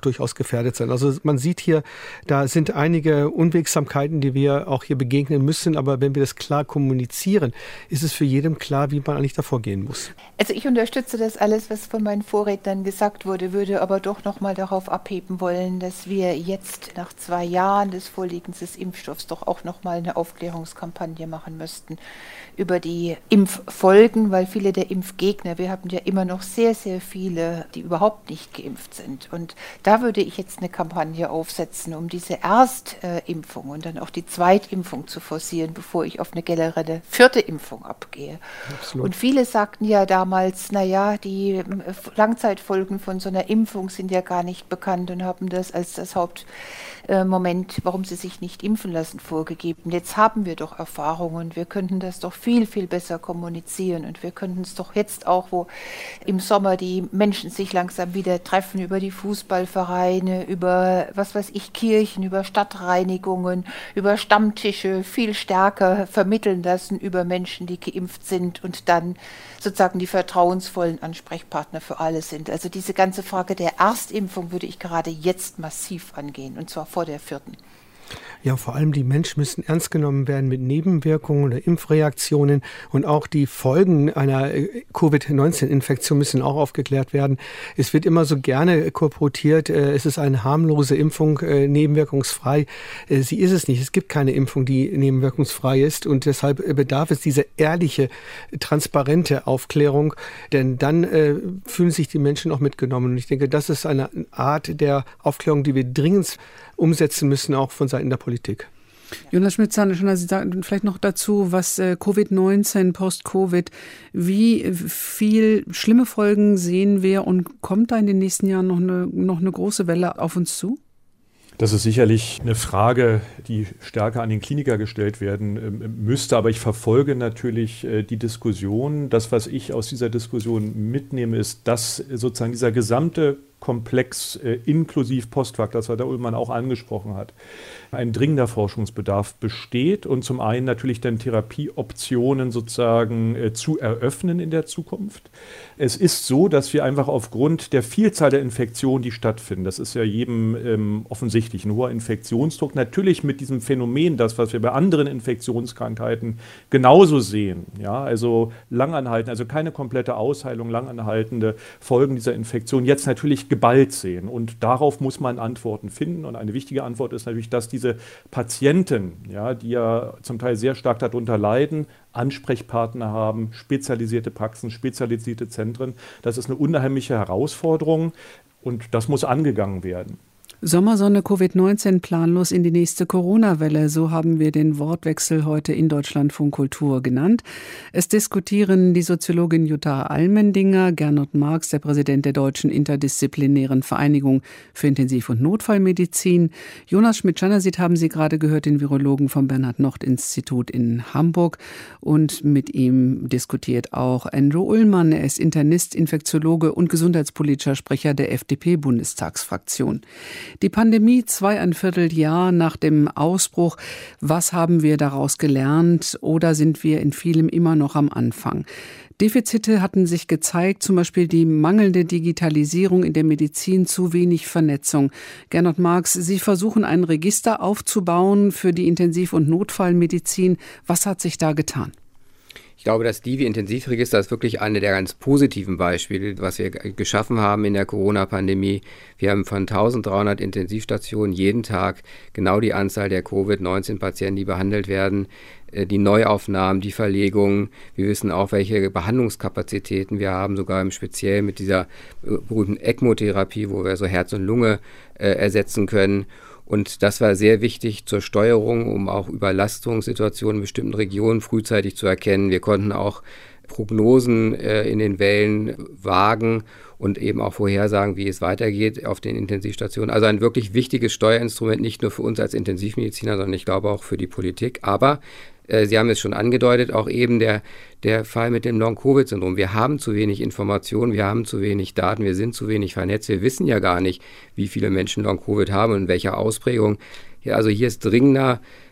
durchaus gefährdet sein. Also man sieht hier, da sind einige Unwegsamkeiten, die wir auch hier begegnen müssen. Aber wenn wir das klar kommunizieren, ist es für jedem klar, wie man eigentlich davor gehen muss. Also ich unterstütze das alles, was von meinen Vorrednern gesagt wurde, würde aber doch nochmal darauf abheben wollen, dass wir jetzt nach zwei Jahren des Vorliegens des Impfstoffs doch auch nochmal eine Aufklärungskampagne machen müssten über die Impffolgen, weil viele der Impfgegner, wir haben ja immer noch sehr, sehr viele, die überhaupt nicht geimpft sind. Und da würde ich jetzt eine Kampagne aufsetzen, um diese Erstimpfung und dann auch die Zweitimpfung zu forcieren, bevor ich auf eine generelle vierte Impfung abgehe. Absolut. Und viele sagten ja damals, naja, die Langzeitfolgen von so einer Impfung sind ja gar nicht bekannt und haben das als das Hauptmoment, warum sie sich nicht impfen lassen, vorgegeben. Jetzt haben wir doch Erfahrungen, wir könnten das doch viel, viel besser kommunizieren und wir könnten es doch jetzt auch, wo im Sommer die Menschen sich langsam wieder treffen, über die Fußballvereine, über, was weiß ich, Kirchen, über Stadtreinigungen, über Stammtische viel stärker vermitteln lassen über Menschen, die geimpft sind und dann sozusagen die vertrauensvollen Ansprechpartner für alle sind. Also diese ganze Frage der Erstimpfung würde ich gerade jetzt massiv angehen und zwar vor der vierten. Ja, vor allem die Menschen müssen ernst genommen werden mit Nebenwirkungen oder Impfreaktionen und auch die Folgen einer Covid neunzehn Infektion müssen auch aufgeklärt werden. Es wird immer so gerne kolportiert, es ist eine harmlose Impfung, nebenwirkungsfrei. Sie ist es nicht. Es gibt keine Impfung, die nebenwirkungsfrei ist und deshalb bedarf es dieser ehrliche, transparente Aufklärung, denn dann äh, fühlen sich die Menschen auch mitgenommen. Und ich denke, das ist eine Art der Aufklärung, die wir dringend umsetzen müssen, auch von Seiten der Politik. Jonas Schmidt-Zahner, Sie sagen vielleicht noch dazu, was äh, Covid neunzehn, Post-Covid, wie viel schlimme Folgen sehen wir und kommt da in den nächsten Jahren noch eine, noch eine große Welle auf uns zu? Das ist sicherlich eine Frage, die stärker an den Kliniker gestellt werden müsste. Aber ich verfolge natürlich die Diskussion. Das, was ich aus dieser Diskussion mitnehme, ist, dass sozusagen dieser gesamte Komplex äh, inklusive Postfakt, das was der Ullmann auch angesprochen hat, ein dringender Forschungsbedarf besteht und zum einen natürlich dann Therapieoptionen sozusagen äh, zu eröffnen in der Zukunft. Es ist so, dass wir einfach aufgrund der Vielzahl der Infektionen, die stattfinden, das ist ja jedem ähm, offensichtlich ein hoher Infektionsdruck, natürlich mit diesem Phänomen, das, was wir bei anderen Infektionskrankheiten genauso sehen, ja, also langanhaltend, also keine komplette Ausheilung, langanhaltende Folgen dieser Infektion, jetzt natürlich geballt sehen. Und darauf muss man Antworten finden. Und eine wichtige Antwort ist natürlich, dass diese Patienten, ja, die ja zum Teil sehr stark darunter leiden, Ansprechpartner haben, spezialisierte Praxen, spezialisierte Zentren. Das ist eine unheimliche Herausforderung und das muss angegangen werden. Sommersonne Covid neunzehn planlos in die nächste Corona-Welle, so haben wir den Wortwechsel heute in Deutschlandfunk Kultur genannt. Es diskutieren die Soziologin Jutta Almendinger, Gernot Marx, der Präsident der Deutschen Interdisziplinären Vereinigung für Intensiv- und Notfallmedizin. Jonas Schmidt-Czarnecit haben Sie gerade gehört, den Virologen vom Bernhard-Nocht-Institut in Hamburg. Und mit ihm diskutiert auch Andrew Ullmann. Er ist Internist, Infektiologe und gesundheitspolitischer Sprecher der F D P-Bundestagsfraktion. Die Pandemie zweieinviertel Jahr nach dem Ausbruch. Was haben wir daraus gelernt oder sind wir in vielem immer noch am Anfang? Defizite hatten sich gezeigt, zum Beispiel die mangelnde Digitalisierung in der Medizin, zu wenig Vernetzung. Gernot Marx, Sie versuchen ein Register aufzubauen für die Intensiv- und Notfallmedizin. Was hat sich da getan? Ich glaube, das Divi-Intensivregister ist wirklich eine der ganz positiven Beispiele, was wir geschaffen haben in der Corona-Pandemie. Wir haben von eintausenddreihundert Intensivstationen jeden Tag genau die Anzahl der Covid neunzehn Patienten, die behandelt werden, die Neuaufnahmen, die Verlegungen. Wir wissen auch, welche Behandlungskapazitäten wir haben, sogar im Speziell mit dieser berühmten ECMO-Therapie, wo wir so Herz und Lunge äh, ersetzen können. Und das war sehr wichtig zur Steuerung, um auch Überlastungssituationen in bestimmten Regionen frühzeitig zu erkennen. Wir konnten auch Prognosen äh, in den Wellen wagen und eben auch vorhersagen, wie es weitergeht auf den Intensivstationen. Also ein wirklich wichtiges Steuerinstrument, nicht nur für uns als Intensivmediziner, sondern ich glaube auch für die Politik. Aber äh, Sie haben es schon angedeutet, auch eben der, der Fall mit dem Long-Covid-Syndrom. Wir haben zu wenig Informationen, wir haben zu wenig Daten, wir sind zu wenig vernetzt. Wir wissen ja gar nicht, wie viele Menschen Long-Covid haben und in welcher Ausprägung. Ja, also hier ist dringender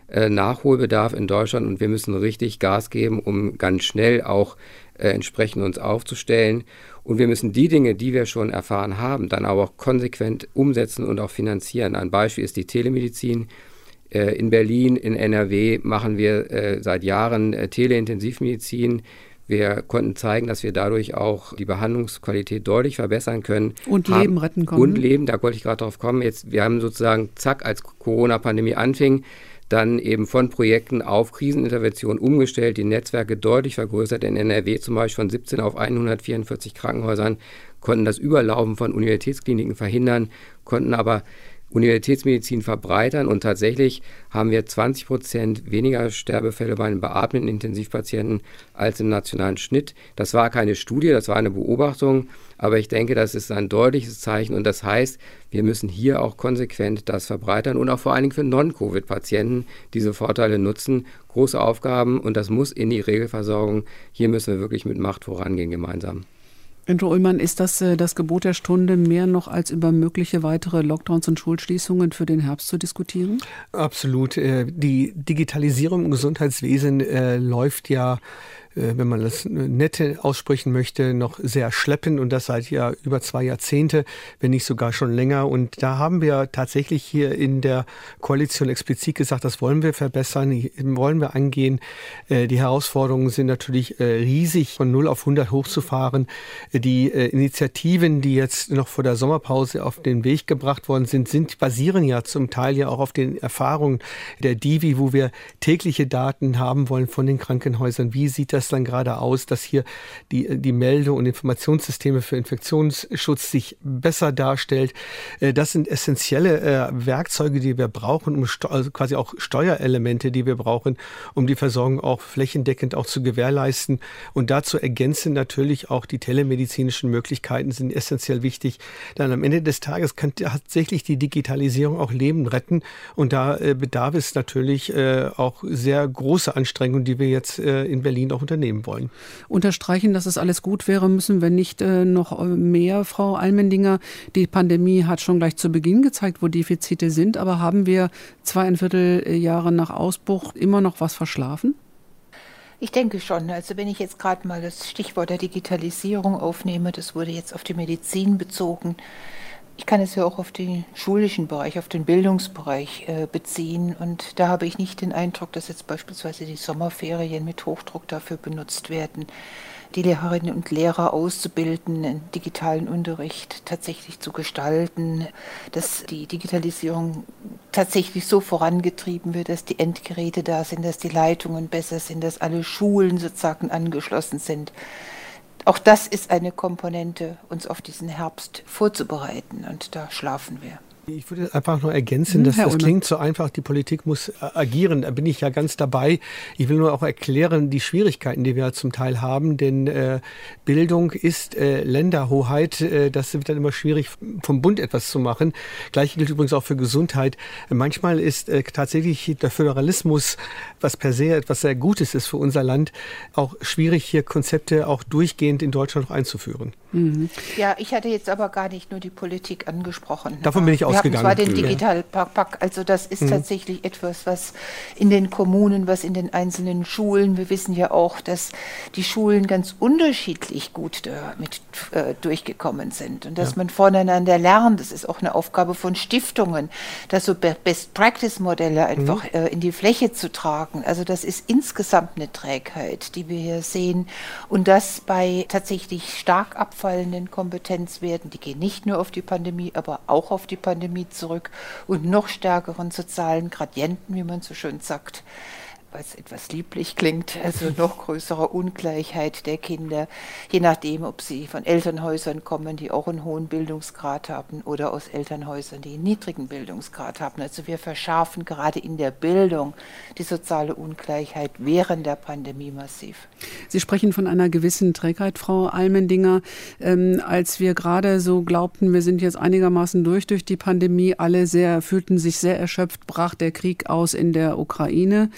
äh, Nachholbedarf in Deutschland und wir müssen richtig Gas geben, um ganz schnell auch äh, entsprechend uns aufzustellen. Und wir müssen die Dinge, die wir schon erfahren haben, dann aber auch konsequent umsetzen und auch finanzieren. Ein Beispiel ist die Telemedizin. Äh, in Berlin, in N R W machen wir äh, seit Jahren äh, Teleintensivmedizin. Wir konnten zeigen, dass wir dadurch auch die Behandlungsqualität deutlich verbessern können. Und haben, Leben retten können. Und Leben, da wollte ich gerade drauf kommen. Jetzt, wir haben sozusagen, zack, als Corona-Pandemie anfing, dann eben von Projekten auf Krisenintervention umgestellt, die Netzwerke deutlich vergrößert. In N R W zum Beispiel von siebzehn auf hundertvierundvierzig Krankenhäusern, konnten das Überlaufen von Universitätskliniken verhindern, konnten aber Universitätsmedizin verbreitern und tatsächlich haben wir zwanzig Prozent weniger Sterbefälle bei den beatmeten Intensivpatienten als im nationalen Schnitt. Das war keine Studie, das war eine Beobachtung, aber ich denke, das ist ein deutliches Zeichen und das heißt, wir müssen hier auch konsequent das verbreitern und auch vor allen Dingen für Non-Covid-Patienten diese Vorteile nutzen. Große Aufgaben und das muss in die Regelversorgung. Hier müssen wir wirklich mit Macht vorangehen gemeinsam. Andrew Ullmann, ist das äh, das Gebot der Stunde, mehr noch als über mögliche weitere Lockdowns und Schulschließungen für den Herbst zu diskutieren? Absolut. Äh, die Digitalisierung im Gesundheitswesen äh, läuft ja, äh, wenn man das nette aussprechen möchte, noch sehr schleppend und das seit ja über zwei Jahrzehnte, wenn nicht sogar schon länger. Und da haben wir tatsächlich hier in der Koalition explizit gesagt, das wollen wir verbessern, wollen wir angehen. Äh, die Herausforderungen sind natürlich äh, riesig, von null auf hundert hochzufahren. Die äh, Initiativen, die jetzt noch vor der Sommerpause auf den Weg gebracht worden sind, sind basieren ja zum Teil ja auch auf den Erfahrungen der Divi, wo wir tägliche Daten haben wollen von den Krankenhäusern. Wie sieht das dann gerade aus, dass hier die, die Melde- und Informationssysteme für Infektionsschutz sich besser darstellt? Äh, das sind essentielle äh, Werkzeuge, die wir brauchen, um sto- also quasi auch Steuerelemente, die wir brauchen, um die Versorgung auch flächendeckend auch zu gewährleisten. Und dazu ergänzen natürlich auch die Telemedizin. Medizinischen Möglichkeiten sind essentiell wichtig. Dann am Ende des Tages kann tatsächlich die Digitalisierung auch Leben retten. Und da äh, bedarf es natürlich äh, auch sehr große Anstrengungen, die wir jetzt äh, in Berlin auch unternehmen wollen. Unterstreichen, dass es alles gut wäre, müssen wir nicht äh, noch mehr, Frau Almendinger. Die Pandemie hat schon gleich zu Beginn gezeigt, wo Defizite sind. Aber haben wir zweieinviertel Jahre nach Ausbruch immer noch was verschlafen? Ich denke schon. Also wenn ich jetzt gerade mal das Stichwort der Digitalisierung aufnehme, das wurde jetzt auf die Medizin bezogen. Ich kann es ja auch auf den schulischen Bereich, auf den Bildungsbereich äh, beziehen. Und da habe ich nicht den Eindruck, dass jetzt beispielsweise die Sommerferien mit Hochdruck dafür benutzt werden, die Lehrerinnen und Lehrer auszubilden, einen digitalen Unterricht tatsächlich zu gestalten, dass die Digitalisierung tatsächlich so vorangetrieben wird, dass die Endgeräte da sind, dass die Leitungen besser sind, dass alle Schulen sozusagen angeschlossen sind. Auch das ist eine Komponente, uns auf diesen Herbst vorzubereiten und da schlafen wir. Ich würde einfach nur ergänzen, dass das klingt so einfach, die Politik muss agieren. Da bin ich ja ganz dabei. Ich will nur auch erklären, die Schwierigkeiten, die wir zum Teil haben, denn äh, Bildung ist äh, Länderhoheit. Äh, das wird dann immer schwierig, vom Bund etwas zu machen. Gleiches gilt übrigens auch für Gesundheit. Manchmal ist äh, tatsächlich der Föderalismus, was per se etwas sehr Gutes ist für unser Land, auch schwierig, hier Konzepte auch durchgehend in Deutschland noch einzuführen. Mhm. Ja, ich hatte jetzt aber gar nicht nur die Politik angesprochen. Davon bin ich ausgegangen. Wir haben zwar den Digitalpakt, also das ist mhm. tatsächlich etwas, was in den Kommunen, was in den einzelnen Schulen, wir wissen ja auch, dass die Schulen ganz unterschiedlich gut damit äh, durchgekommen sind und dass ja. man voneinander lernt. Das ist auch eine Aufgabe von Stiftungen, dass so Best-Practice-Modelle einfach mhm. äh, in die Fläche zu tragen. Also das ist insgesamt eine Trägheit, die wir hier sehen und das bei tatsächlich stark abfallenden Kompetenzwerten, die gehen nicht nur auf die Pandemie, aber auch auf die Pandemie zurück und noch stärkeren sozialen Gradienten, wie man so schön sagt, weil es etwas lieblich klingt, also noch größere Ungleichheit der Kinder, je nachdem, ob sie von Elternhäusern kommen, die auch einen hohen Bildungsgrad haben oder aus Elternhäusern, die einen niedrigen Bildungsgrad haben. Also wir verschärfen gerade in der Bildung die soziale Ungleichheit während der Pandemie massiv. Sie sprechen von einer gewissen Trägheit, Frau Almendinger. Ähm, als wir gerade so glaubten, wir sind jetzt einigermaßen durch durch die Pandemie, alle sehr fühlten sich sehr erschöpft, brach der Krieg aus in der Ukraine.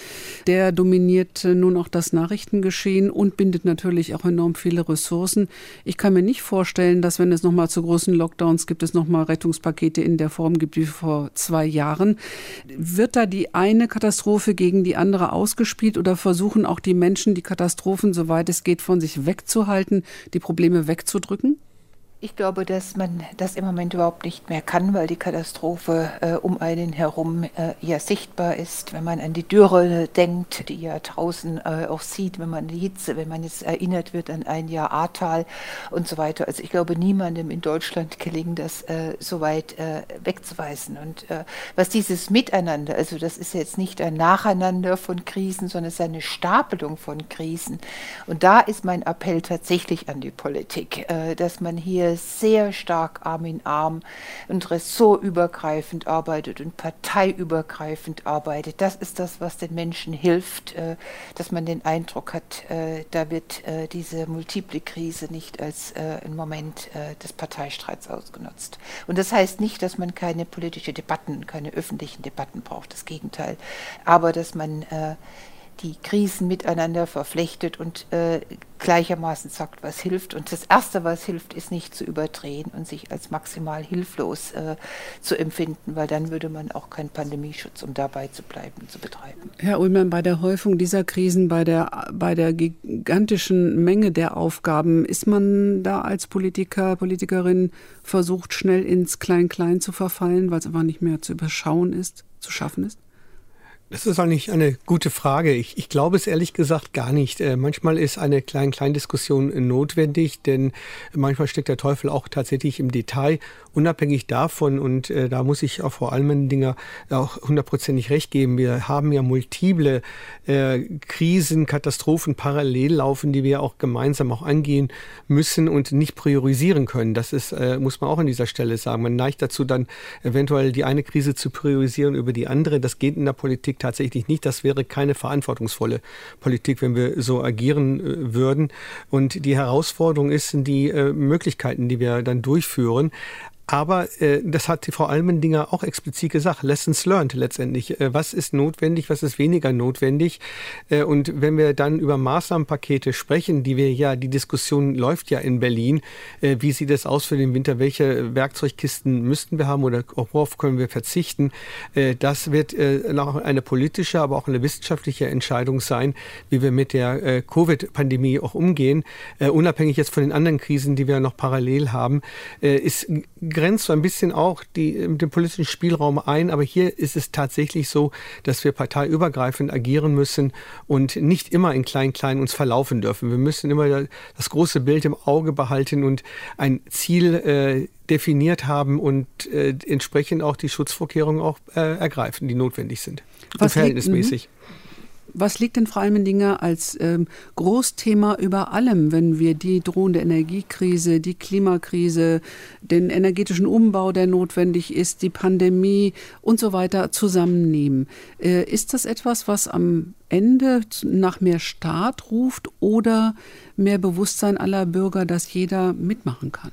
der dominiert nun auch das Nachrichtengeschehen und bindet natürlich auch enorm viele Ressourcen. Ich kann mir nicht vorstellen, dass, wenn es nochmal zu großen Lockdowns gibt, es nochmal Rettungspakete in der Form gibt wie vor zwei Jahren. Wird da die eine Katastrophe gegen die andere ausgespielt oder versuchen auch die Menschen, die Katastrophen, soweit es geht, von sich wegzuhalten, die Probleme wegzudrücken? Ich glaube, dass man das im Moment überhaupt nicht mehr kann, weil die Katastrophe äh, um einen herum äh, ja sichtbar ist. Wenn man an die Dürre denkt, die ja draußen äh, auch sieht, wenn man an die Hitze, wenn man jetzt erinnert wird an ein Jahr Ahrtal und so weiter. Also ich glaube, niemandem in Deutschland gelingt das äh, so weit äh, wegzuweisen. Und äh, was dieses Miteinander, also das ist jetzt nicht ein Nacheinander von Krisen, sondern es ist eine Stapelung von Krisen. Und da ist mein Appell tatsächlich an die Politik, äh, dass man hier sehr stark Arm in Arm und ressortübergreifend arbeitet und parteiübergreifend arbeitet. Das ist das, was den Menschen hilft, äh, dass man den Eindruck hat, äh, da wird äh, diese multiple Krise nicht als äh, ein Moment äh, des Parteistreits ausgenutzt. Und das heißt nicht, dass man keine politische Debatten, keine öffentlichen Debatten braucht, das Gegenteil. Aber dass man äh, die Krisen miteinander verflechtet und äh, gleichermaßen sagt, was hilft. Und das Erste, was hilft, ist nicht zu überdrehen und sich als maximal hilflos äh, zu empfinden, weil dann würde man auch keinen Pandemieschutz, um dabei zu bleiben, zu betreiben. Herr Ullmann, bei der Häufung dieser Krisen, bei der, bei der gigantischen Menge der Aufgaben, ist man da als Politiker, Politikerin versucht, schnell ins Klein-Klein zu verfallen, weil es einfach nicht mehr zu überschauen ist, zu schaffen ist? Das ist eigentlich eine gute Frage. Ich, ich glaube es ehrlich gesagt gar nicht. Äh, manchmal ist eine Klein-Klein-Diskussion notwendig, denn manchmal steckt der Teufel auch tatsächlich im Detail. Unabhängig davon, und äh, da muss ich auch Frau Allmendinger auch hundertprozentig recht geben, wir haben ja multiple äh, Krisen, Katastrophen parallel laufen, die wir auch gemeinsam auch angehen müssen und nicht priorisieren können. Das ist, äh, muss man auch an dieser Stelle sagen. Man neigt dazu, dann eventuell die eine Krise zu priorisieren über die andere. Das geht in der Politik tatsächlich nicht. Das wäre keine verantwortungsvolle Politik, wenn wir so agieren äh, würden. Und die Herausforderung ist, sind die äh, Möglichkeiten, die wir dann durchführen. Aber äh, das hat die Frau Allmendinger auch explizit gesagt, Lessons learned letztendlich. Äh, was ist notwendig, was ist weniger notwendig? Äh, und wenn wir dann über Maßnahmenpakete sprechen, die wir ja, die Diskussion läuft ja in Berlin, äh, wie sieht es aus für den Winter, welche Werkzeugkisten müssten wir haben oder worauf können wir verzichten? Äh, das wird äh, auch eine politische, aber auch eine wissenschaftliche Entscheidung sein, wie wir mit der äh, Covid-Pandemie auch umgehen. Äh, unabhängig jetzt von den anderen Krisen, die wir noch parallel haben, äh, ist grenzt so ein bisschen auch die, den politischen Spielraum ein, aber hier ist es tatsächlich so, dass wir parteiübergreifend agieren müssen und nicht immer in Klein-Klein uns verlaufen dürfen. Wir müssen immer das große Bild im Auge behalten und ein Ziel äh, definiert haben und äh, entsprechend auch die Schutzvorkehrungen auch äh, ergreifen, die notwendig sind. Was verhältnismäßig. Liegt, Was liegt denn, Frau Allmendinger, als ähm, Großthema über allem, wenn wir die drohende Energiekrise, die Klimakrise, den energetischen Umbau, der notwendig ist, die Pandemie und so weiter zusammennehmen? Äh, ist das etwas, was am Ende nach mehr Staat ruft oder mehr Bewusstsein aller Bürger, dass jeder mitmachen kann?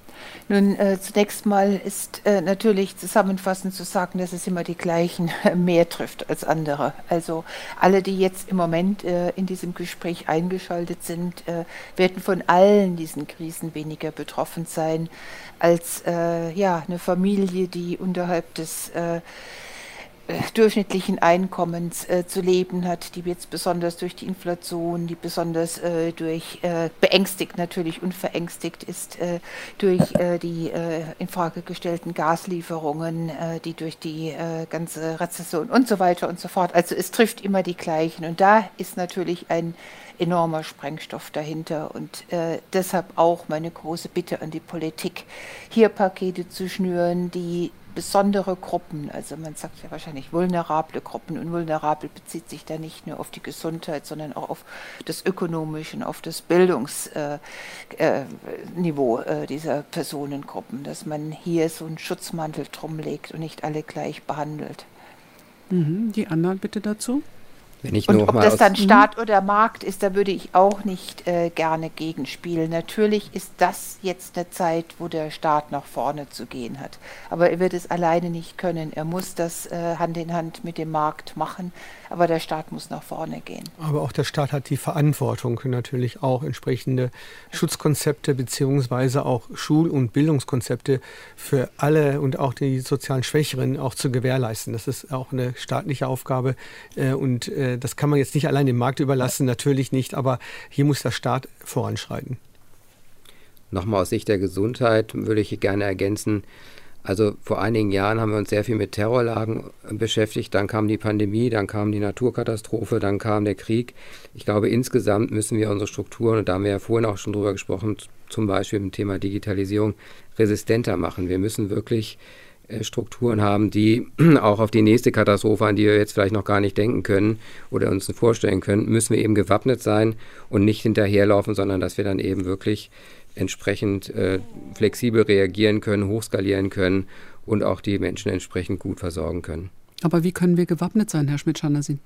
Nun, äh, zunächst mal ist äh, natürlich zusammenfassend zu sagen, dass es immer die gleichen äh, mehr trifft als andere. Also alle, die jetzt im Moment äh, in diesem Gespräch eingeschaltet sind, äh, werden von allen diesen Krisen weniger betroffen sein als äh, ja, eine Familie, die unterhalb des äh, durchschnittlichen Einkommens äh, zu leben hat, die jetzt besonders durch die Inflation, die besonders äh, durch äh, beängstigt natürlich und verängstigt ist, äh, durch äh, die äh, in Frage gestellten Gaslieferungen, äh, die durch die äh, ganze Rezession und so weiter und so fort. Also es trifft immer die gleichen. Und da ist natürlich ein enormer Sprengstoff dahinter und äh, deshalb auch meine große Bitte an die Politik, hier Pakete zu schnüren, die besondere Gruppen, also man sagt ja wahrscheinlich vulnerable Gruppen, und vulnerabel bezieht sich da nicht nur auf die Gesundheit, sondern auch auf das ökonomische und auf das Bildungsniveau äh, äh, dieser Personengruppen, dass man hier so einen Schutzmantel drum legt und nicht alle gleich behandelt. Mhm. Die anderen bitte dazu? Wenn ich Und nur ob mal das aus dann Staat oder Markt ist, da würde ich auch nicht äh, gerne gegenspielen. Natürlich ist das jetzt eine Zeit, wo der Staat nach vorne zu gehen hat. Aber er wird es alleine nicht können. Er muss das äh, Hand in Hand mit dem Markt machen. Aber der Staat muss nach vorne gehen. Aber auch der Staat hat die Verantwortung, natürlich auch entsprechende Schutzkonzepte beziehungsweise auch Schul- und Bildungskonzepte für alle und auch die sozialen Schwächeren auch zu gewährleisten. Das ist auch eine staatliche Aufgabe äh, und äh, das kann man jetzt nicht allein dem Markt überlassen, natürlich nicht, aber hier muss der Staat voranschreiten. Nochmal aus Sicht der Gesundheit würde ich gerne ergänzen, also vor einigen Jahren haben wir uns sehr viel mit Terrorlagen beschäftigt, dann kam die Pandemie, dann kam die Naturkatastrophe, dann kam der Krieg. Ich glaube, insgesamt müssen wir unsere Strukturen, und da haben wir ja vorhin auch schon drüber gesprochen, zum Beispiel im Thema Digitalisierung, resistenter machen. Wir müssen wirklich äh, Strukturen haben, die auch auf die nächste Katastrophe, an die wir jetzt vielleicht noch gar nicht denken können oder uns vorstellen können, müssen wir eben gewappnet sein und nicht hinterherlaufen, sondern dass wir dann eben wirklich entsprechend äh, flexibel reagieren können, hochskalieren können und auch die Menschen entsprechend gut versorgen können. Aber wie können wir gewappnet sein, Herr Schmidt-Schandersin?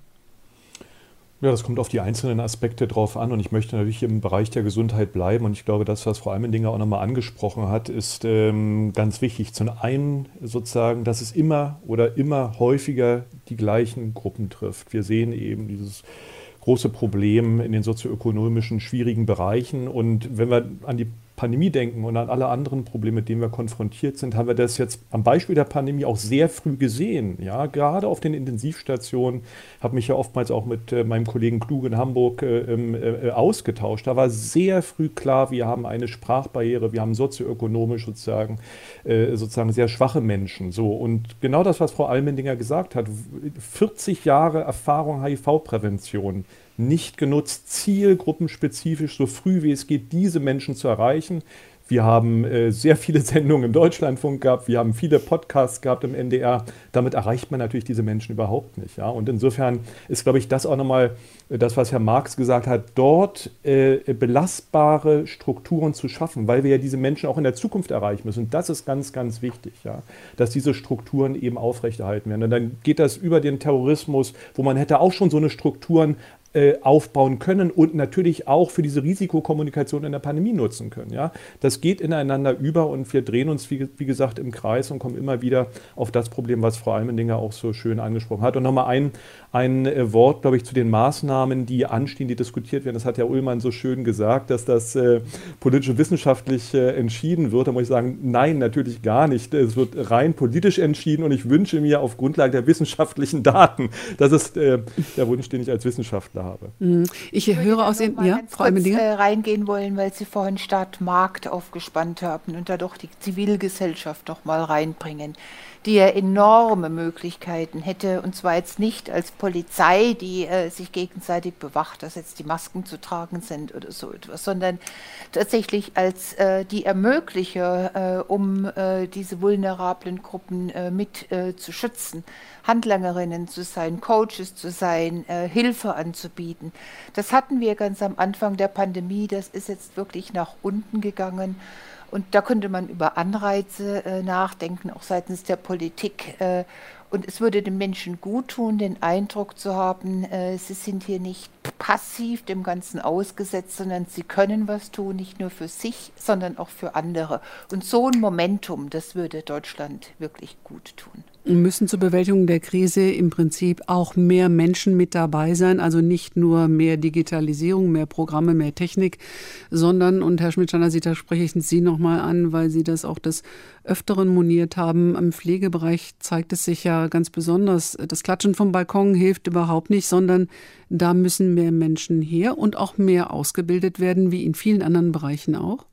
Ja, das kommt auf die einzelnen Aspekte drauf an und ich möchte natürlich im Bereich der Gesundheit bleiben und ich glaube, das, was Frau Almendinger auch nochmal angesprochen hat, ist ähm, ganz wichtig. Zum einen sozusagen, dass es immer oder immer häufiger die gleichen Gruppen trifft. Wir sehen eben dieses große Problem in den sozioökonomischen schwierigen Bereichen. Und wenn wir an die Pandemie denken und an alle anderen Probleme, mit denen wir konfrontiert sind, haben wir das jetzt am Beispiel der Pandemie auch sehr früh gesehen. Ja, gerade auf den Intensivstationen, habe mich ja oftmals auch mit äh, meinem Kollegen Klug in Hamburg äh, äh, ausgetauscht. Da war sehr früh klar, wir haben eine Sprachbarriere, wir haben sozioökonomisch sozusagen, äh, sozusagen sehr schwache Menschen. So, und genau das, was Frau Almendinger gesagt hat, vierzig Jahre Erfahrung H I V-Prävention, nicht genutzt, zielgruppenspezifisch so früh wie es geht, diese Menschen zu erreichen. Wir haben äh, sehr viele Sendungen im Deutschlandfunk gehabt, wir haben viele Podcasts gehabt im N D R. Damit erreicht man natürlich diese Menschen überhaupt nicht. Ja? Und insofern ist, glaube ich, das auch nochmal das, was Herr Marx gesagt hat, dort äh, belastbare Strukturen zu schaffen, weil wir ja diese Menschen auch in der Zukunft erreichen müssen. Und das ist ganz, ganz wichtig, ja? Dass diese Strukturen eben aufrechterhalten werden. Und dann geht das über den Terrorismus, wo man hätte auch schon so eine Strukturen aufbauen können und natürlich auch für diese Risikokommunikation in der Pandemie nutzen können. Ja? Das geht ineinander über und wir drehen uns, wie, wie gesagt, im Kreis und kommen immer wieder auf das Problem, was Frau Almendinger auch so schön angesprochen hat. Und nochmal ein, ein Wort, glaube ich, zu den Maßnahmen, die anstehen, die diskutiert werden. Das hat ja Ullmann so schön gesagt, dass das äh, politisch und wissenschaftlich äh, entschieden wird. Da muss ich sagen, nein, natürlich gar nicht. Es wird rein politisch entschieden und ich wünsche mir auf Grundlage der wissenschaftlichen Daten, das ist äh, der Wunsch, den ich als Wissenschaftler habe. Ich, ich höre aus Ihnen, ja, Frau Almendinger, äh, reingehen wollen, weil Sie vorhin Staat-Markt aufgespannt haben und da doch die Zivilgesellschaft noch mal reinbringen, die ja enorme Möglichkeiten hätte, und zwar jetzt nicht als Polizei, die äh, sich gegenseitig bewacht, dass jetzt die Masken zu tragen sind oder so etwas, sondern tatsächlich als äh, die Ermöglicher, äh, um äh, diese vulnerablen Gruppen äh, mit äh, zu schützen, Handlangerinnen zu sein, Coaches zu sein, äh, Hilfe anzubieten. Das hatten wir ganz am Anfang der Pandemie, das ist jetzt wirklich nach unten gegangen. Und da könnte man über Anreize äh, nachdenken, auch seitens der Politik. Äh, und es würde den Menschen gut tun, den Eindruck zu haben, äh, sie sind hier nicht passiv dem Ganzen ausgesetzt, sondern sie können was tun, nicht nur für sich, sondern auch für andere. Und so ein Momentum, das würde Deutschland wirklich gut tun. Müssen zur Bewältigung der Krise im Prinzip auch mehr Menschen mit dabei sein, also nicht nur mehr Digitalisierung, mehr Programme, mehr Technik, sondern, und Herr Schmidt-Schandersin, da spreche ich Sie nochmal an, weil Sie das auch des Öfteren moniert haben, im Pflegebereich zeigt es sich ja ganz besonders, das Klatschen vom Balkon hilft überhaupt nicht, sondern da müssen mehr Menschen her und auch mehr ausgebildet werden, wie in vielen anderen Bereichen auch.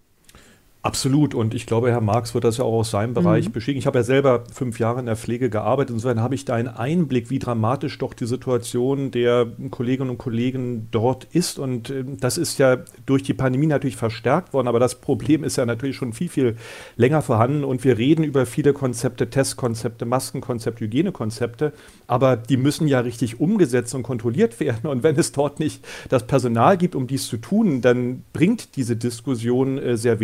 Absolut. Und ich glaube, Herr Marx wird das ja auch aus seinem Bereich mhm. bestätigen. Ich habe ja selber fünf Jahre in der Pflege gearbeitet. Insofern habe ich da einen Einblick, wie dramatisch doch die Situation der Kolleginnen und Kollegen dort ist. Und das ist ja durch die Pandemie natürlich verstärkt worden. Aber das Problem ist ja natürlich schon viel, viel länger vorhanden. Und wir reden über viele Konzepte, Testkonzepte, Maskenkonzepte, Hygienekonzepte. Aber die müssen ja richtig umgesetzt und kontrolliert werden. Und wenn es dort nicht das Personal gibt, um dies zu tun, dann bringt diese Diskussion äh, sehr wenig. Ich glaube,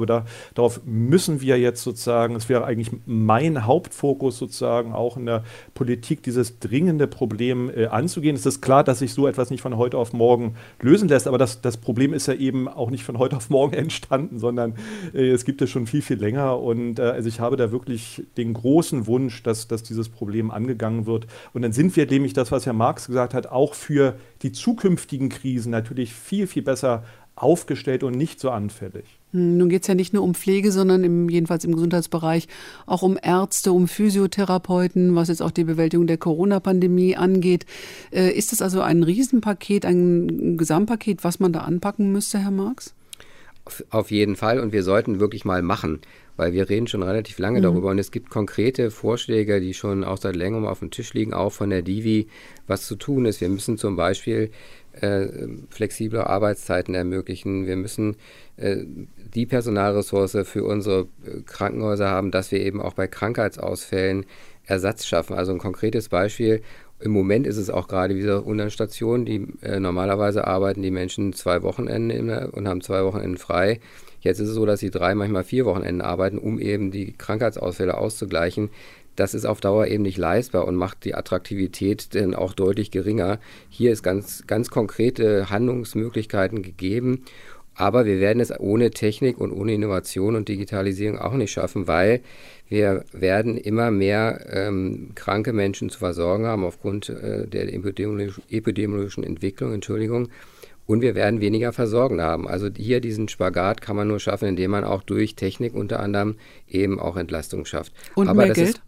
glaube, da, darauf müssen wir jetzt sozusagen, es wäre eigentlich mein Hauptfokus sozusagen auch in der Politik, dieses dringende Problem äh, anzugehen. Es ist klar, dass sich so etwas nicht von heute auf morgen lösen lässt, aber das, das Problem ist ja eben auch nicht von heute auf morgen entstanden, sondern äh, es gibt es schon viel, viel länger und äh, also ich habe da wirklich den großen Wunsch, dass, dass dieses Problem angegangen wird und dann sind wir nämlich das, was Herr Marx gesagt hat, auch für die zukünftigen Krisen natürlich viel, viel besser aufgestellt und nicht so anfällig. Nun geht es ja nicht nur um Pflege, sondern im, jedenfalls im Gesundheitsbereich auch um Ärzte, um Physiotherapeuten, was jetzt auch die Bewältigung der Corona-Pandemie angeht. Äh, ist das also ein Riesenpaket, ein Gesamtpaket, was man da anpacken müsste, Herr Marx? Auf, auf jeden Fall und wir sollten wirklich mal machen, weil wir reden schon relativ lange mhm. darüber und es gibt konkrete Vorschläge, die schon auch seit längerem auf dem Tisch liegen, auch von der Divi, was zu tun ist. Wir müssen zum Beispiel äh, flexible Arbeitszeiten ermöglichen. Wir müssen äh, die Personalressource für unsere äh, Krankenhäuser haben, dass wir eben auch bei Krankheitsausfällen Ersatz schaffen. Also ein konkretes Beispiel. Im Moment ist es auch gerade wieder unter Stationen, die äh, normalerweise arbeiten die Menschen zwei Wochenenden und haben zwei Wochenenden frei. Jetzt ist es so, dass sie drei, manchmal vier Wochenenden arbeiten, um eben die Krankheitsausfälle auszugleichen. Das ist auf Dauer eben nicht leistbar und macht die Attraktivität dann auch deutlich geringer. Hier ist ganz, ganz konkrete Handlungsmöglichkeiten gegeben. Aber wir werden es ohne Technik und ohne Innovation und Digitalisierung auch nicht schaffen, weil wir werden immer mehr ähm, kranke Menschen zu versorgen haben aufgrund äh, der epidemiologisch, epidemiologischen Entwicklung, Entschuldigung. Und wir werden weniger Versorgende haben. Also hier diesen Spagat kann man nur schaffen, indem man auch durch Technik unter anderem eben auch Entlastung schafft. Und aber mehr das Geld? Ist,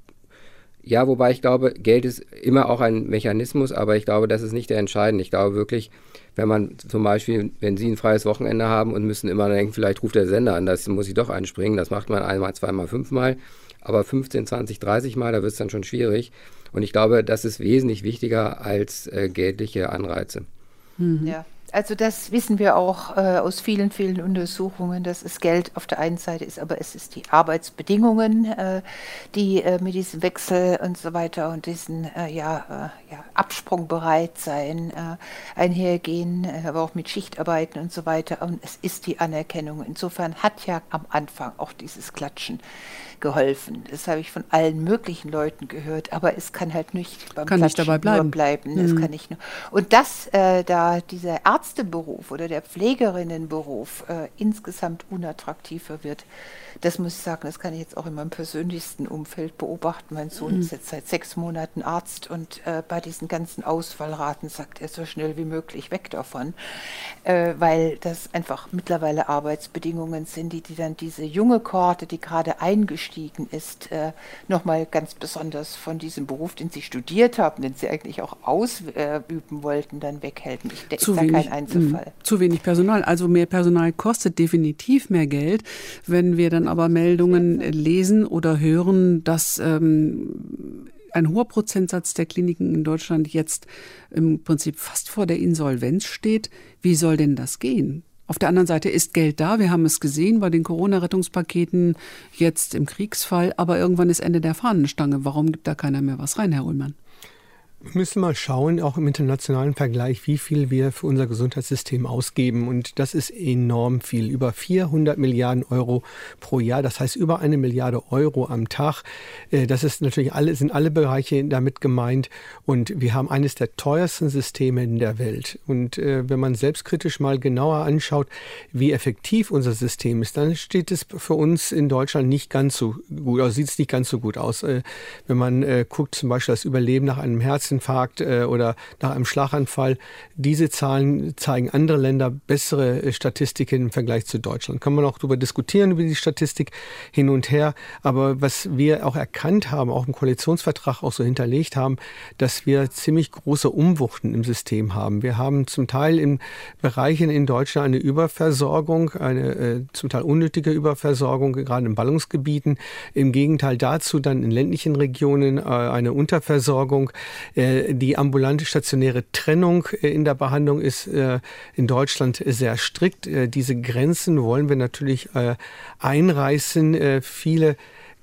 ja, wobei ich glaube, Geld ist immer auch ein Mechanismus, aber ich glaube, das ist nicht der entscheidende. Ich glaube wirklich, wenn man zum Beispiel, wenn Sie ein freies Wochenende haben und müssen immer denken, vielleicht ruft der Sender an, das muss ich doch einspringen, das macht man einmal, zweimal, fünfmal, aber fünfzehn, zwanzig, dreißig Mal, da wird es dann schon schwierig. Und ich glaube, das ist wesentlich wichtiger als äh, geldliche Anreize. Mhm. Ja. Also das wissen wir auch äh, aus vielen, vielen Untersuchungen, dass es Geld auf der einen Seite ist, aber es ist die Arbeitsbedingungen, äh, die äh, mit diesem Wechsel und so weiter und diesen äh, ja, äh, ja, Absprungbereitsein äh, einhergehen, äh, aber auch mit Schichtarbeiten und so weiter. Und es ist die Anerkennung. Insofern hat ja am Anfang auch dieses Klatschen geholfen. Das habe ich von allen möglichen Leuten gehört, aber es kann halt nicht beim kann Klatschen nicht dabei bleiben. Nur bleiben. Mhm. Es kann nicht nur. Und dass äh, da dieser Ärzteberuf oder der Pflegerinnenberuf äh, insgesamt unattraktiver wird, das muss ich sagen, das kann ich jetzt auch in meinem persönlichsten Umfeld beobachten. Mein Sohn mhm. ist jetzt seit sechs Monaten Arzt und äh, bei diesen ganzen Ausfallraten sagt er so schnell wie möglich weg davon, äh, weil das einfach mittlerweile Arbeitsbedingungen sind, die, die dann diese junge Kohorte, die gerade eingestiegen ist, äh, nochmal ganz besonders von diesem Beruf, den sie studiert haben, den sie eigentlich auch ausüben wollten, dann weghalten. Ich, der zu ist wenig, da kein Einzelfall. Mh, zu wenig Personal. Also mehr Personal kostet definitiv mehr Geld. Wenn wir dann aber Meldungen lesen oder hören, dass ähm, ein hoher Prozentsatz der Kliniken in Deutschland jetzt im Prinzip fast vor der Insolvenz steht, wie soll denn das gehen? Auf der anderen Seite ist Geld da, wir haben es gesehen bei den Corona-Rettungspaketen, jetzt im Kriegsfall, aber irgendwann ist Ende der Fahnenstange. Warum gibt da keiner mehr was rein, Herr Ullmann? Wir müssen mal schauen, auch im internationalen Vergleich, wie viel wir für unser Gesundheitssystem ausgeben. Und das ist enorm viel. Über vierhundert Milliarden Euro pro Jahr. Das heißt, über eine Milliarde Euro am Tag. Das ist natürlich alle, sind alle Bereiche damit gemeint. Und wir haben eines der teuersten Systeme in der Welt. Und wenn man selbstkritisch mal genauer anschaut, wie effektiv unser System ist, dann steht es für uns in Deutschland nicht ganz so gut aus, sieht es nicht ganz so gut aus. Wenn man guckt, zum Beispiel das Überleben nach einem Herzinfarkt, Infarkt äh, oder nach einem Schlaganfall. Diese Zahlen zeigen andere Länder bessere äh, Statistiken im Vergleich zu Deutschland. Kann man auch darüber diskutieren, über die Statistik hin und her. Aber was wir auch erkannt haben, auch im Koalitionsvertrag auch so hinterlegt haben, dass wir ziemlich große Umwuchten im System haben. Wir haben zum Teil in Bereichen in Deutschland eine Überversorgung, eine äh, zum Teil unnötige Überversorgung, gerade in Ballungsgebieten. Im Gegenteil dazu dann in ländlichen Regionen äh, eine Unterversorgung. Äh, Die ambulante stationäre Trennung in der Behandlung ist in Deutschland sehr strikt. Diese Grenzen wollen wir natürlich einreißen. Viele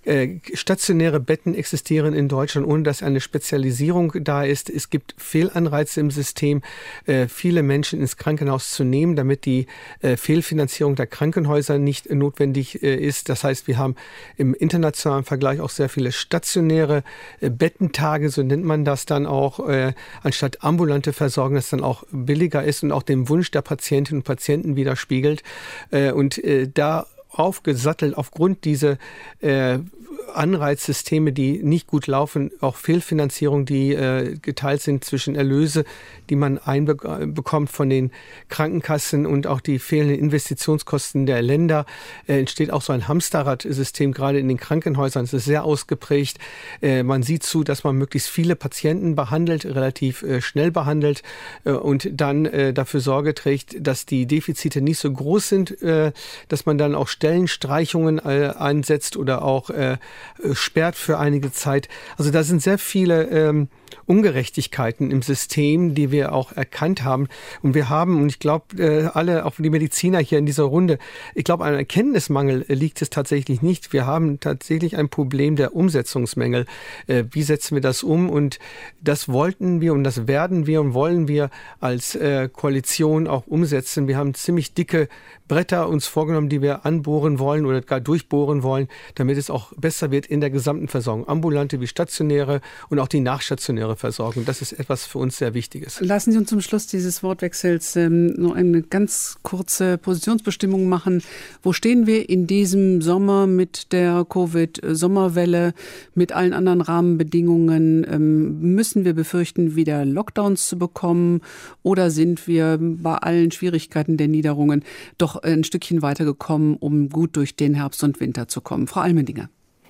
Äh, stationäre Betten existieren in Deutschland, ohne dass eine Spezialisierung da ist. Es gibt Fehlanreize im System, äh, viele Menschen ins Krankenhaus zu nehmen, damit die äh, Fehlfinanzierung der Krankenhäuser nicht äh, notwendig äh, ist. Das heißt, wir haben im internationalen Vergleich auch sehr viele stationäre äh, Bettentage, so nennt man das dann auch, äh, anstatt ambulante Versorgung, das dann auch billiger ist und auch dem Wunsch der Patientinnen und Patienten widerspiegelt. Äh, und äh, da aufgesattelt aufgrund dieser äh, Anreizsysteme, die nicht gut laufen, auch Fehlfinanzierung, die äh, geteilt sind zwischen Erlöse, die man einbekommt von den Krankenkassen und auch die fehlenden Investitionskosten der Länder, äh, entsteht auch so ein Hamsterrad-System, gerade in den Krankenhäusern. Es ist sehr ausgeprägt. Äh, man sieht zu, dass man möglichst viele Patienten behandelt, relativ äh, schnell behandelt äh, und dann äh, dafür Sorge trägt, dass die Defizite nicht so groß sind, äh, dass man dann auch Stellenstreichungen äh, einsetzt oder auch äh, sperrt für einige Zeit. Also da sind sehr viele ähm, Ungerechtigkeiten im System, die wir auch erkannt haben. Und wir haben, und ich glaube, äh, alle, auch die Mediziner hier in dieser Runde, ich glaube, an Erkenntnismangel liegt es tatsächlich nicht. Wir haben tatsächlich ein Problem der Umsetzungsmängel. Äh, wie setzen wir das um? Und das wollten wir und das werden wir und wollen wir als äh, Koalition auch umsetzen. Wir haben ziemlich dicke Bretter uns vorgenommen, die wir anbohren wollen oder gar durchbohren wollen, damit es auch besser wird in der gesamten Versorgung. Ambulante wie stationäre und auch die nachstationäre Versorgung. Das ist etwas für uns sehr Wichtiges. Lassen Sie uns zum Schluss dieses Wortwechsels ähm, noch eine ganz kurze Positionsbestimmung machen. Wo stehen wir in diesem Sommer mit der Covid-Sommerwelle, mit allen anderen Rahmenbedingungen? Ähm, müssen wir befürchten, wieder Lockdowns zu bekommen oder sind wir bei allen Schwierigkeiten der Niederungen doch ein Stückchen weitergekommen, um gut durch den Herbst und Winter zu kommen? Frau Allmendinger.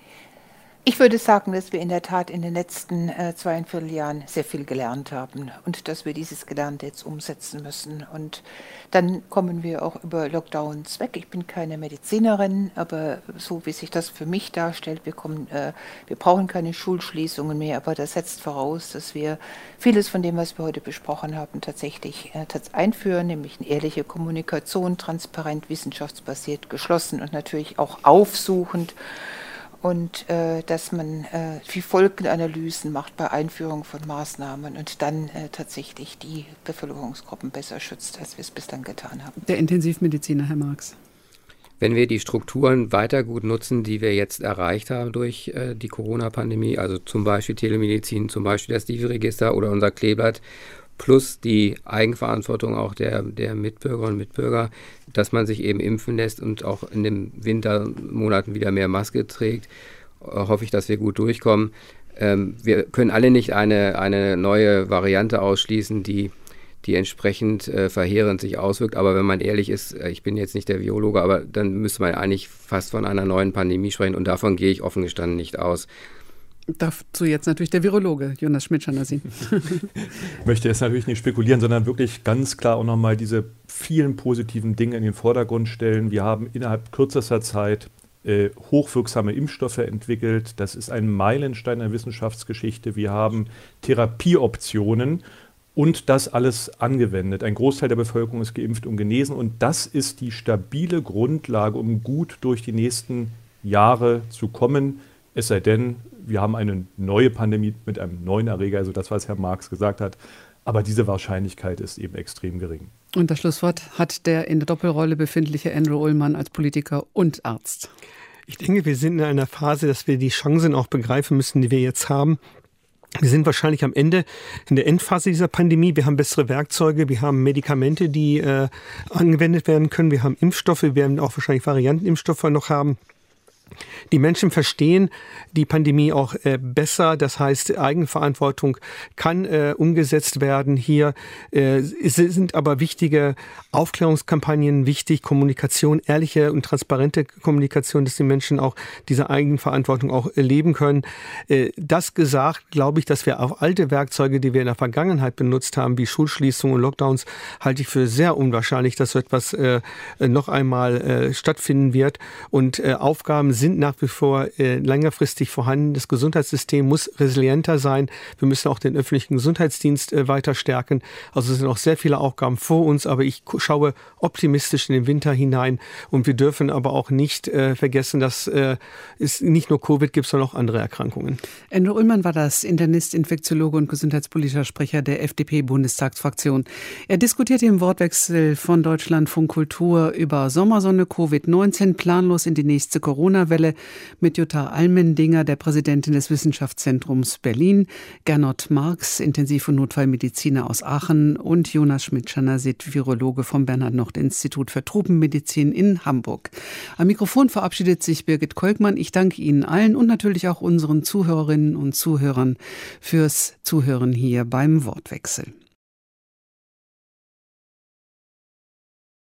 Ich würde sagen, dass wir in der Tat in den letzten äh, zweieinviertel Jahren sehr viel gelernt haben und dass wir dieses Gelernte jetzt umsetzen müssen. Und dann kommen wir auch über Lockdowns weg. Ich bin keine Medizinerin, aber so wie sich das für mich darstellt, wir, kommen, äh, wir brauchen keine Schulschließungen mehr, aber das setzt voraus, dass wir vieles von dem, was wir heute besprochen haben, tatsächlich äh, einführen, nämlich eine ehrliche Kommunikation, transparent, wissenschaftsbasiert, geschlossen und natürlich auch aufsuchend. Und äh, dass man äh, wie Folgenanalysen macht bei Einführung von Maßnahmen und dann äh, tatsächlich die Bevölkerungsgruppen besser schützt, als wir es bislang getan haben. Der Intensivmediziner, Herr Marx. Wenn wir die Strukturen weiter gut nutzen, die wir jetzt erreicht haben durch äh, die Corona-Pandemie, also zum Beispiel Telemedizin, zum Beispiel das Divi-Register oder unser Kleeblatt, plus die Eigenverantwortung auch der, der Mitbürgerinnen und Mitbürger, dass man sich eben impfen lässt und auch in den Wintermonaten wieder mehr Maske trägt, äh, hoffe ich, dass wir gut durchkommen. Ähm, wir können alle nicht eine, eine neue Variante ausschließen, die, die entsprechend äh, verheerend sich auswirkt. Aber wenn man ehrlich ist, äh, ich bin jetzt nicht der Virologe, aber dann müsste man eigentlich fast von einer neuen Pandemie sprechen und davon gehe ich offen gestanden nicht aus. Dazu jetzt natürlich der Virologe, Jonas Schmidt-Schanasi. Ich möchte jetzt natürlich nicht spekulieren, sondern wirklich ganz klar auch nochmal diese vielen positiven Dinge in den Vordergrund stellen. Wir haben innerhalb kürzester Zeit äh, hochwirksame Impfstoffe entwickelt. Das ist ein Meilenstein der Wissenschaftsgeschichte. Wir haben Therapieoptionen und das alles angewendet. Ein Großteil der Bevölkerung ist geimpft und genesen und das ist die stabile Grundlage, um gut durch die nächsten Jahre zu kommen. Es sei denn, wir haben eine neue Pandemie mit einem neuen Erreger, also das, was Herr Marx gesagt hat. Aber diese Wahrscheinlichkeit ist eben extrem gering. Und das Schlusswort hat der in der Doppelrolle befindliche Andrew Ullmann als Politiker und Arzt. Ich denke, wir sind in einer Phase, dass wir die Chancen auch begreifen müssen, die wir jetzt haben. Wir sind wahrscheinlich am Ende, in der Endphase dieser Pandemie. Wir haben bessere Werkzeuge, wir haben Medikamente, die äh, angewendet werden können. Wir haben Impfstoffe, wir werden auch wahrscheinlich Variantenimpfstoffe noch haben. Die Menschen verstehen die Pandemie auch äh, besser. Das heißt, Eigenverantwortung kann äh, umgesetzt werden. Hier äh, sind aber wichtige Aufklärungskampagnen wichtig, Kommunikation, ehrliche und transparente Kommunikation, dass die Menschen auch diese Eigenverantwortung auch erleben können. Äh, das gesagt, glaube ich, dass wir auch alte Werkzeuge, die wir in der Vergangenheit benutzt haben, wie Schulschließungen und Lockdowns, halte ich für sehr unwahrscheinlich, dass so etwas äh, noch einmal äh, stattfinden wird. Und äh, Aufgaben sind nach wie vor äh, längerfristig vorhanden. Das Gesundheitssystem muss resilienter sein. Wir müssen auch den öffentlichen Gesundheitsdienst äh, weiter stärken. Also es sind auch sehr viele Aufgaben vor uns, aber ich schaue optimistisch in den Winter hinein. Und wir dürfen aber auch nicht äh, vergessen, dass äh, es nicht nur Covid gibt, sondern auch andere Erkrankungen. Endo Ullmann war das, Internist, Infektiologe und gesundheitspolitischer Sprecher der F D P-Bundestagsfraktion. Er diskutierte im Wortwechsel von Deutschlandfunk Kultur über Sommersonne, Covid neunzehn, planlos in die nächste Corona-Welle mit Jutta Allmendinger, der Präsidentin des Wissenschaftszentrums Berlin, Gernot Marx, Intensiv- und Notfallmediziner aus Aachen und Jonas Schmidt-Schanasit, Virologe vom Bernhard-Nocht-Institut für Tropenmedizin in Hamburg. Am Mikrofon verabschiedet sich Birgit Kolkmann. Ich danke Ihnen allen und natürlich auch unseren Zuhörerinnen und Zuhörern fürs Zuhören hier beim Wortwechsel.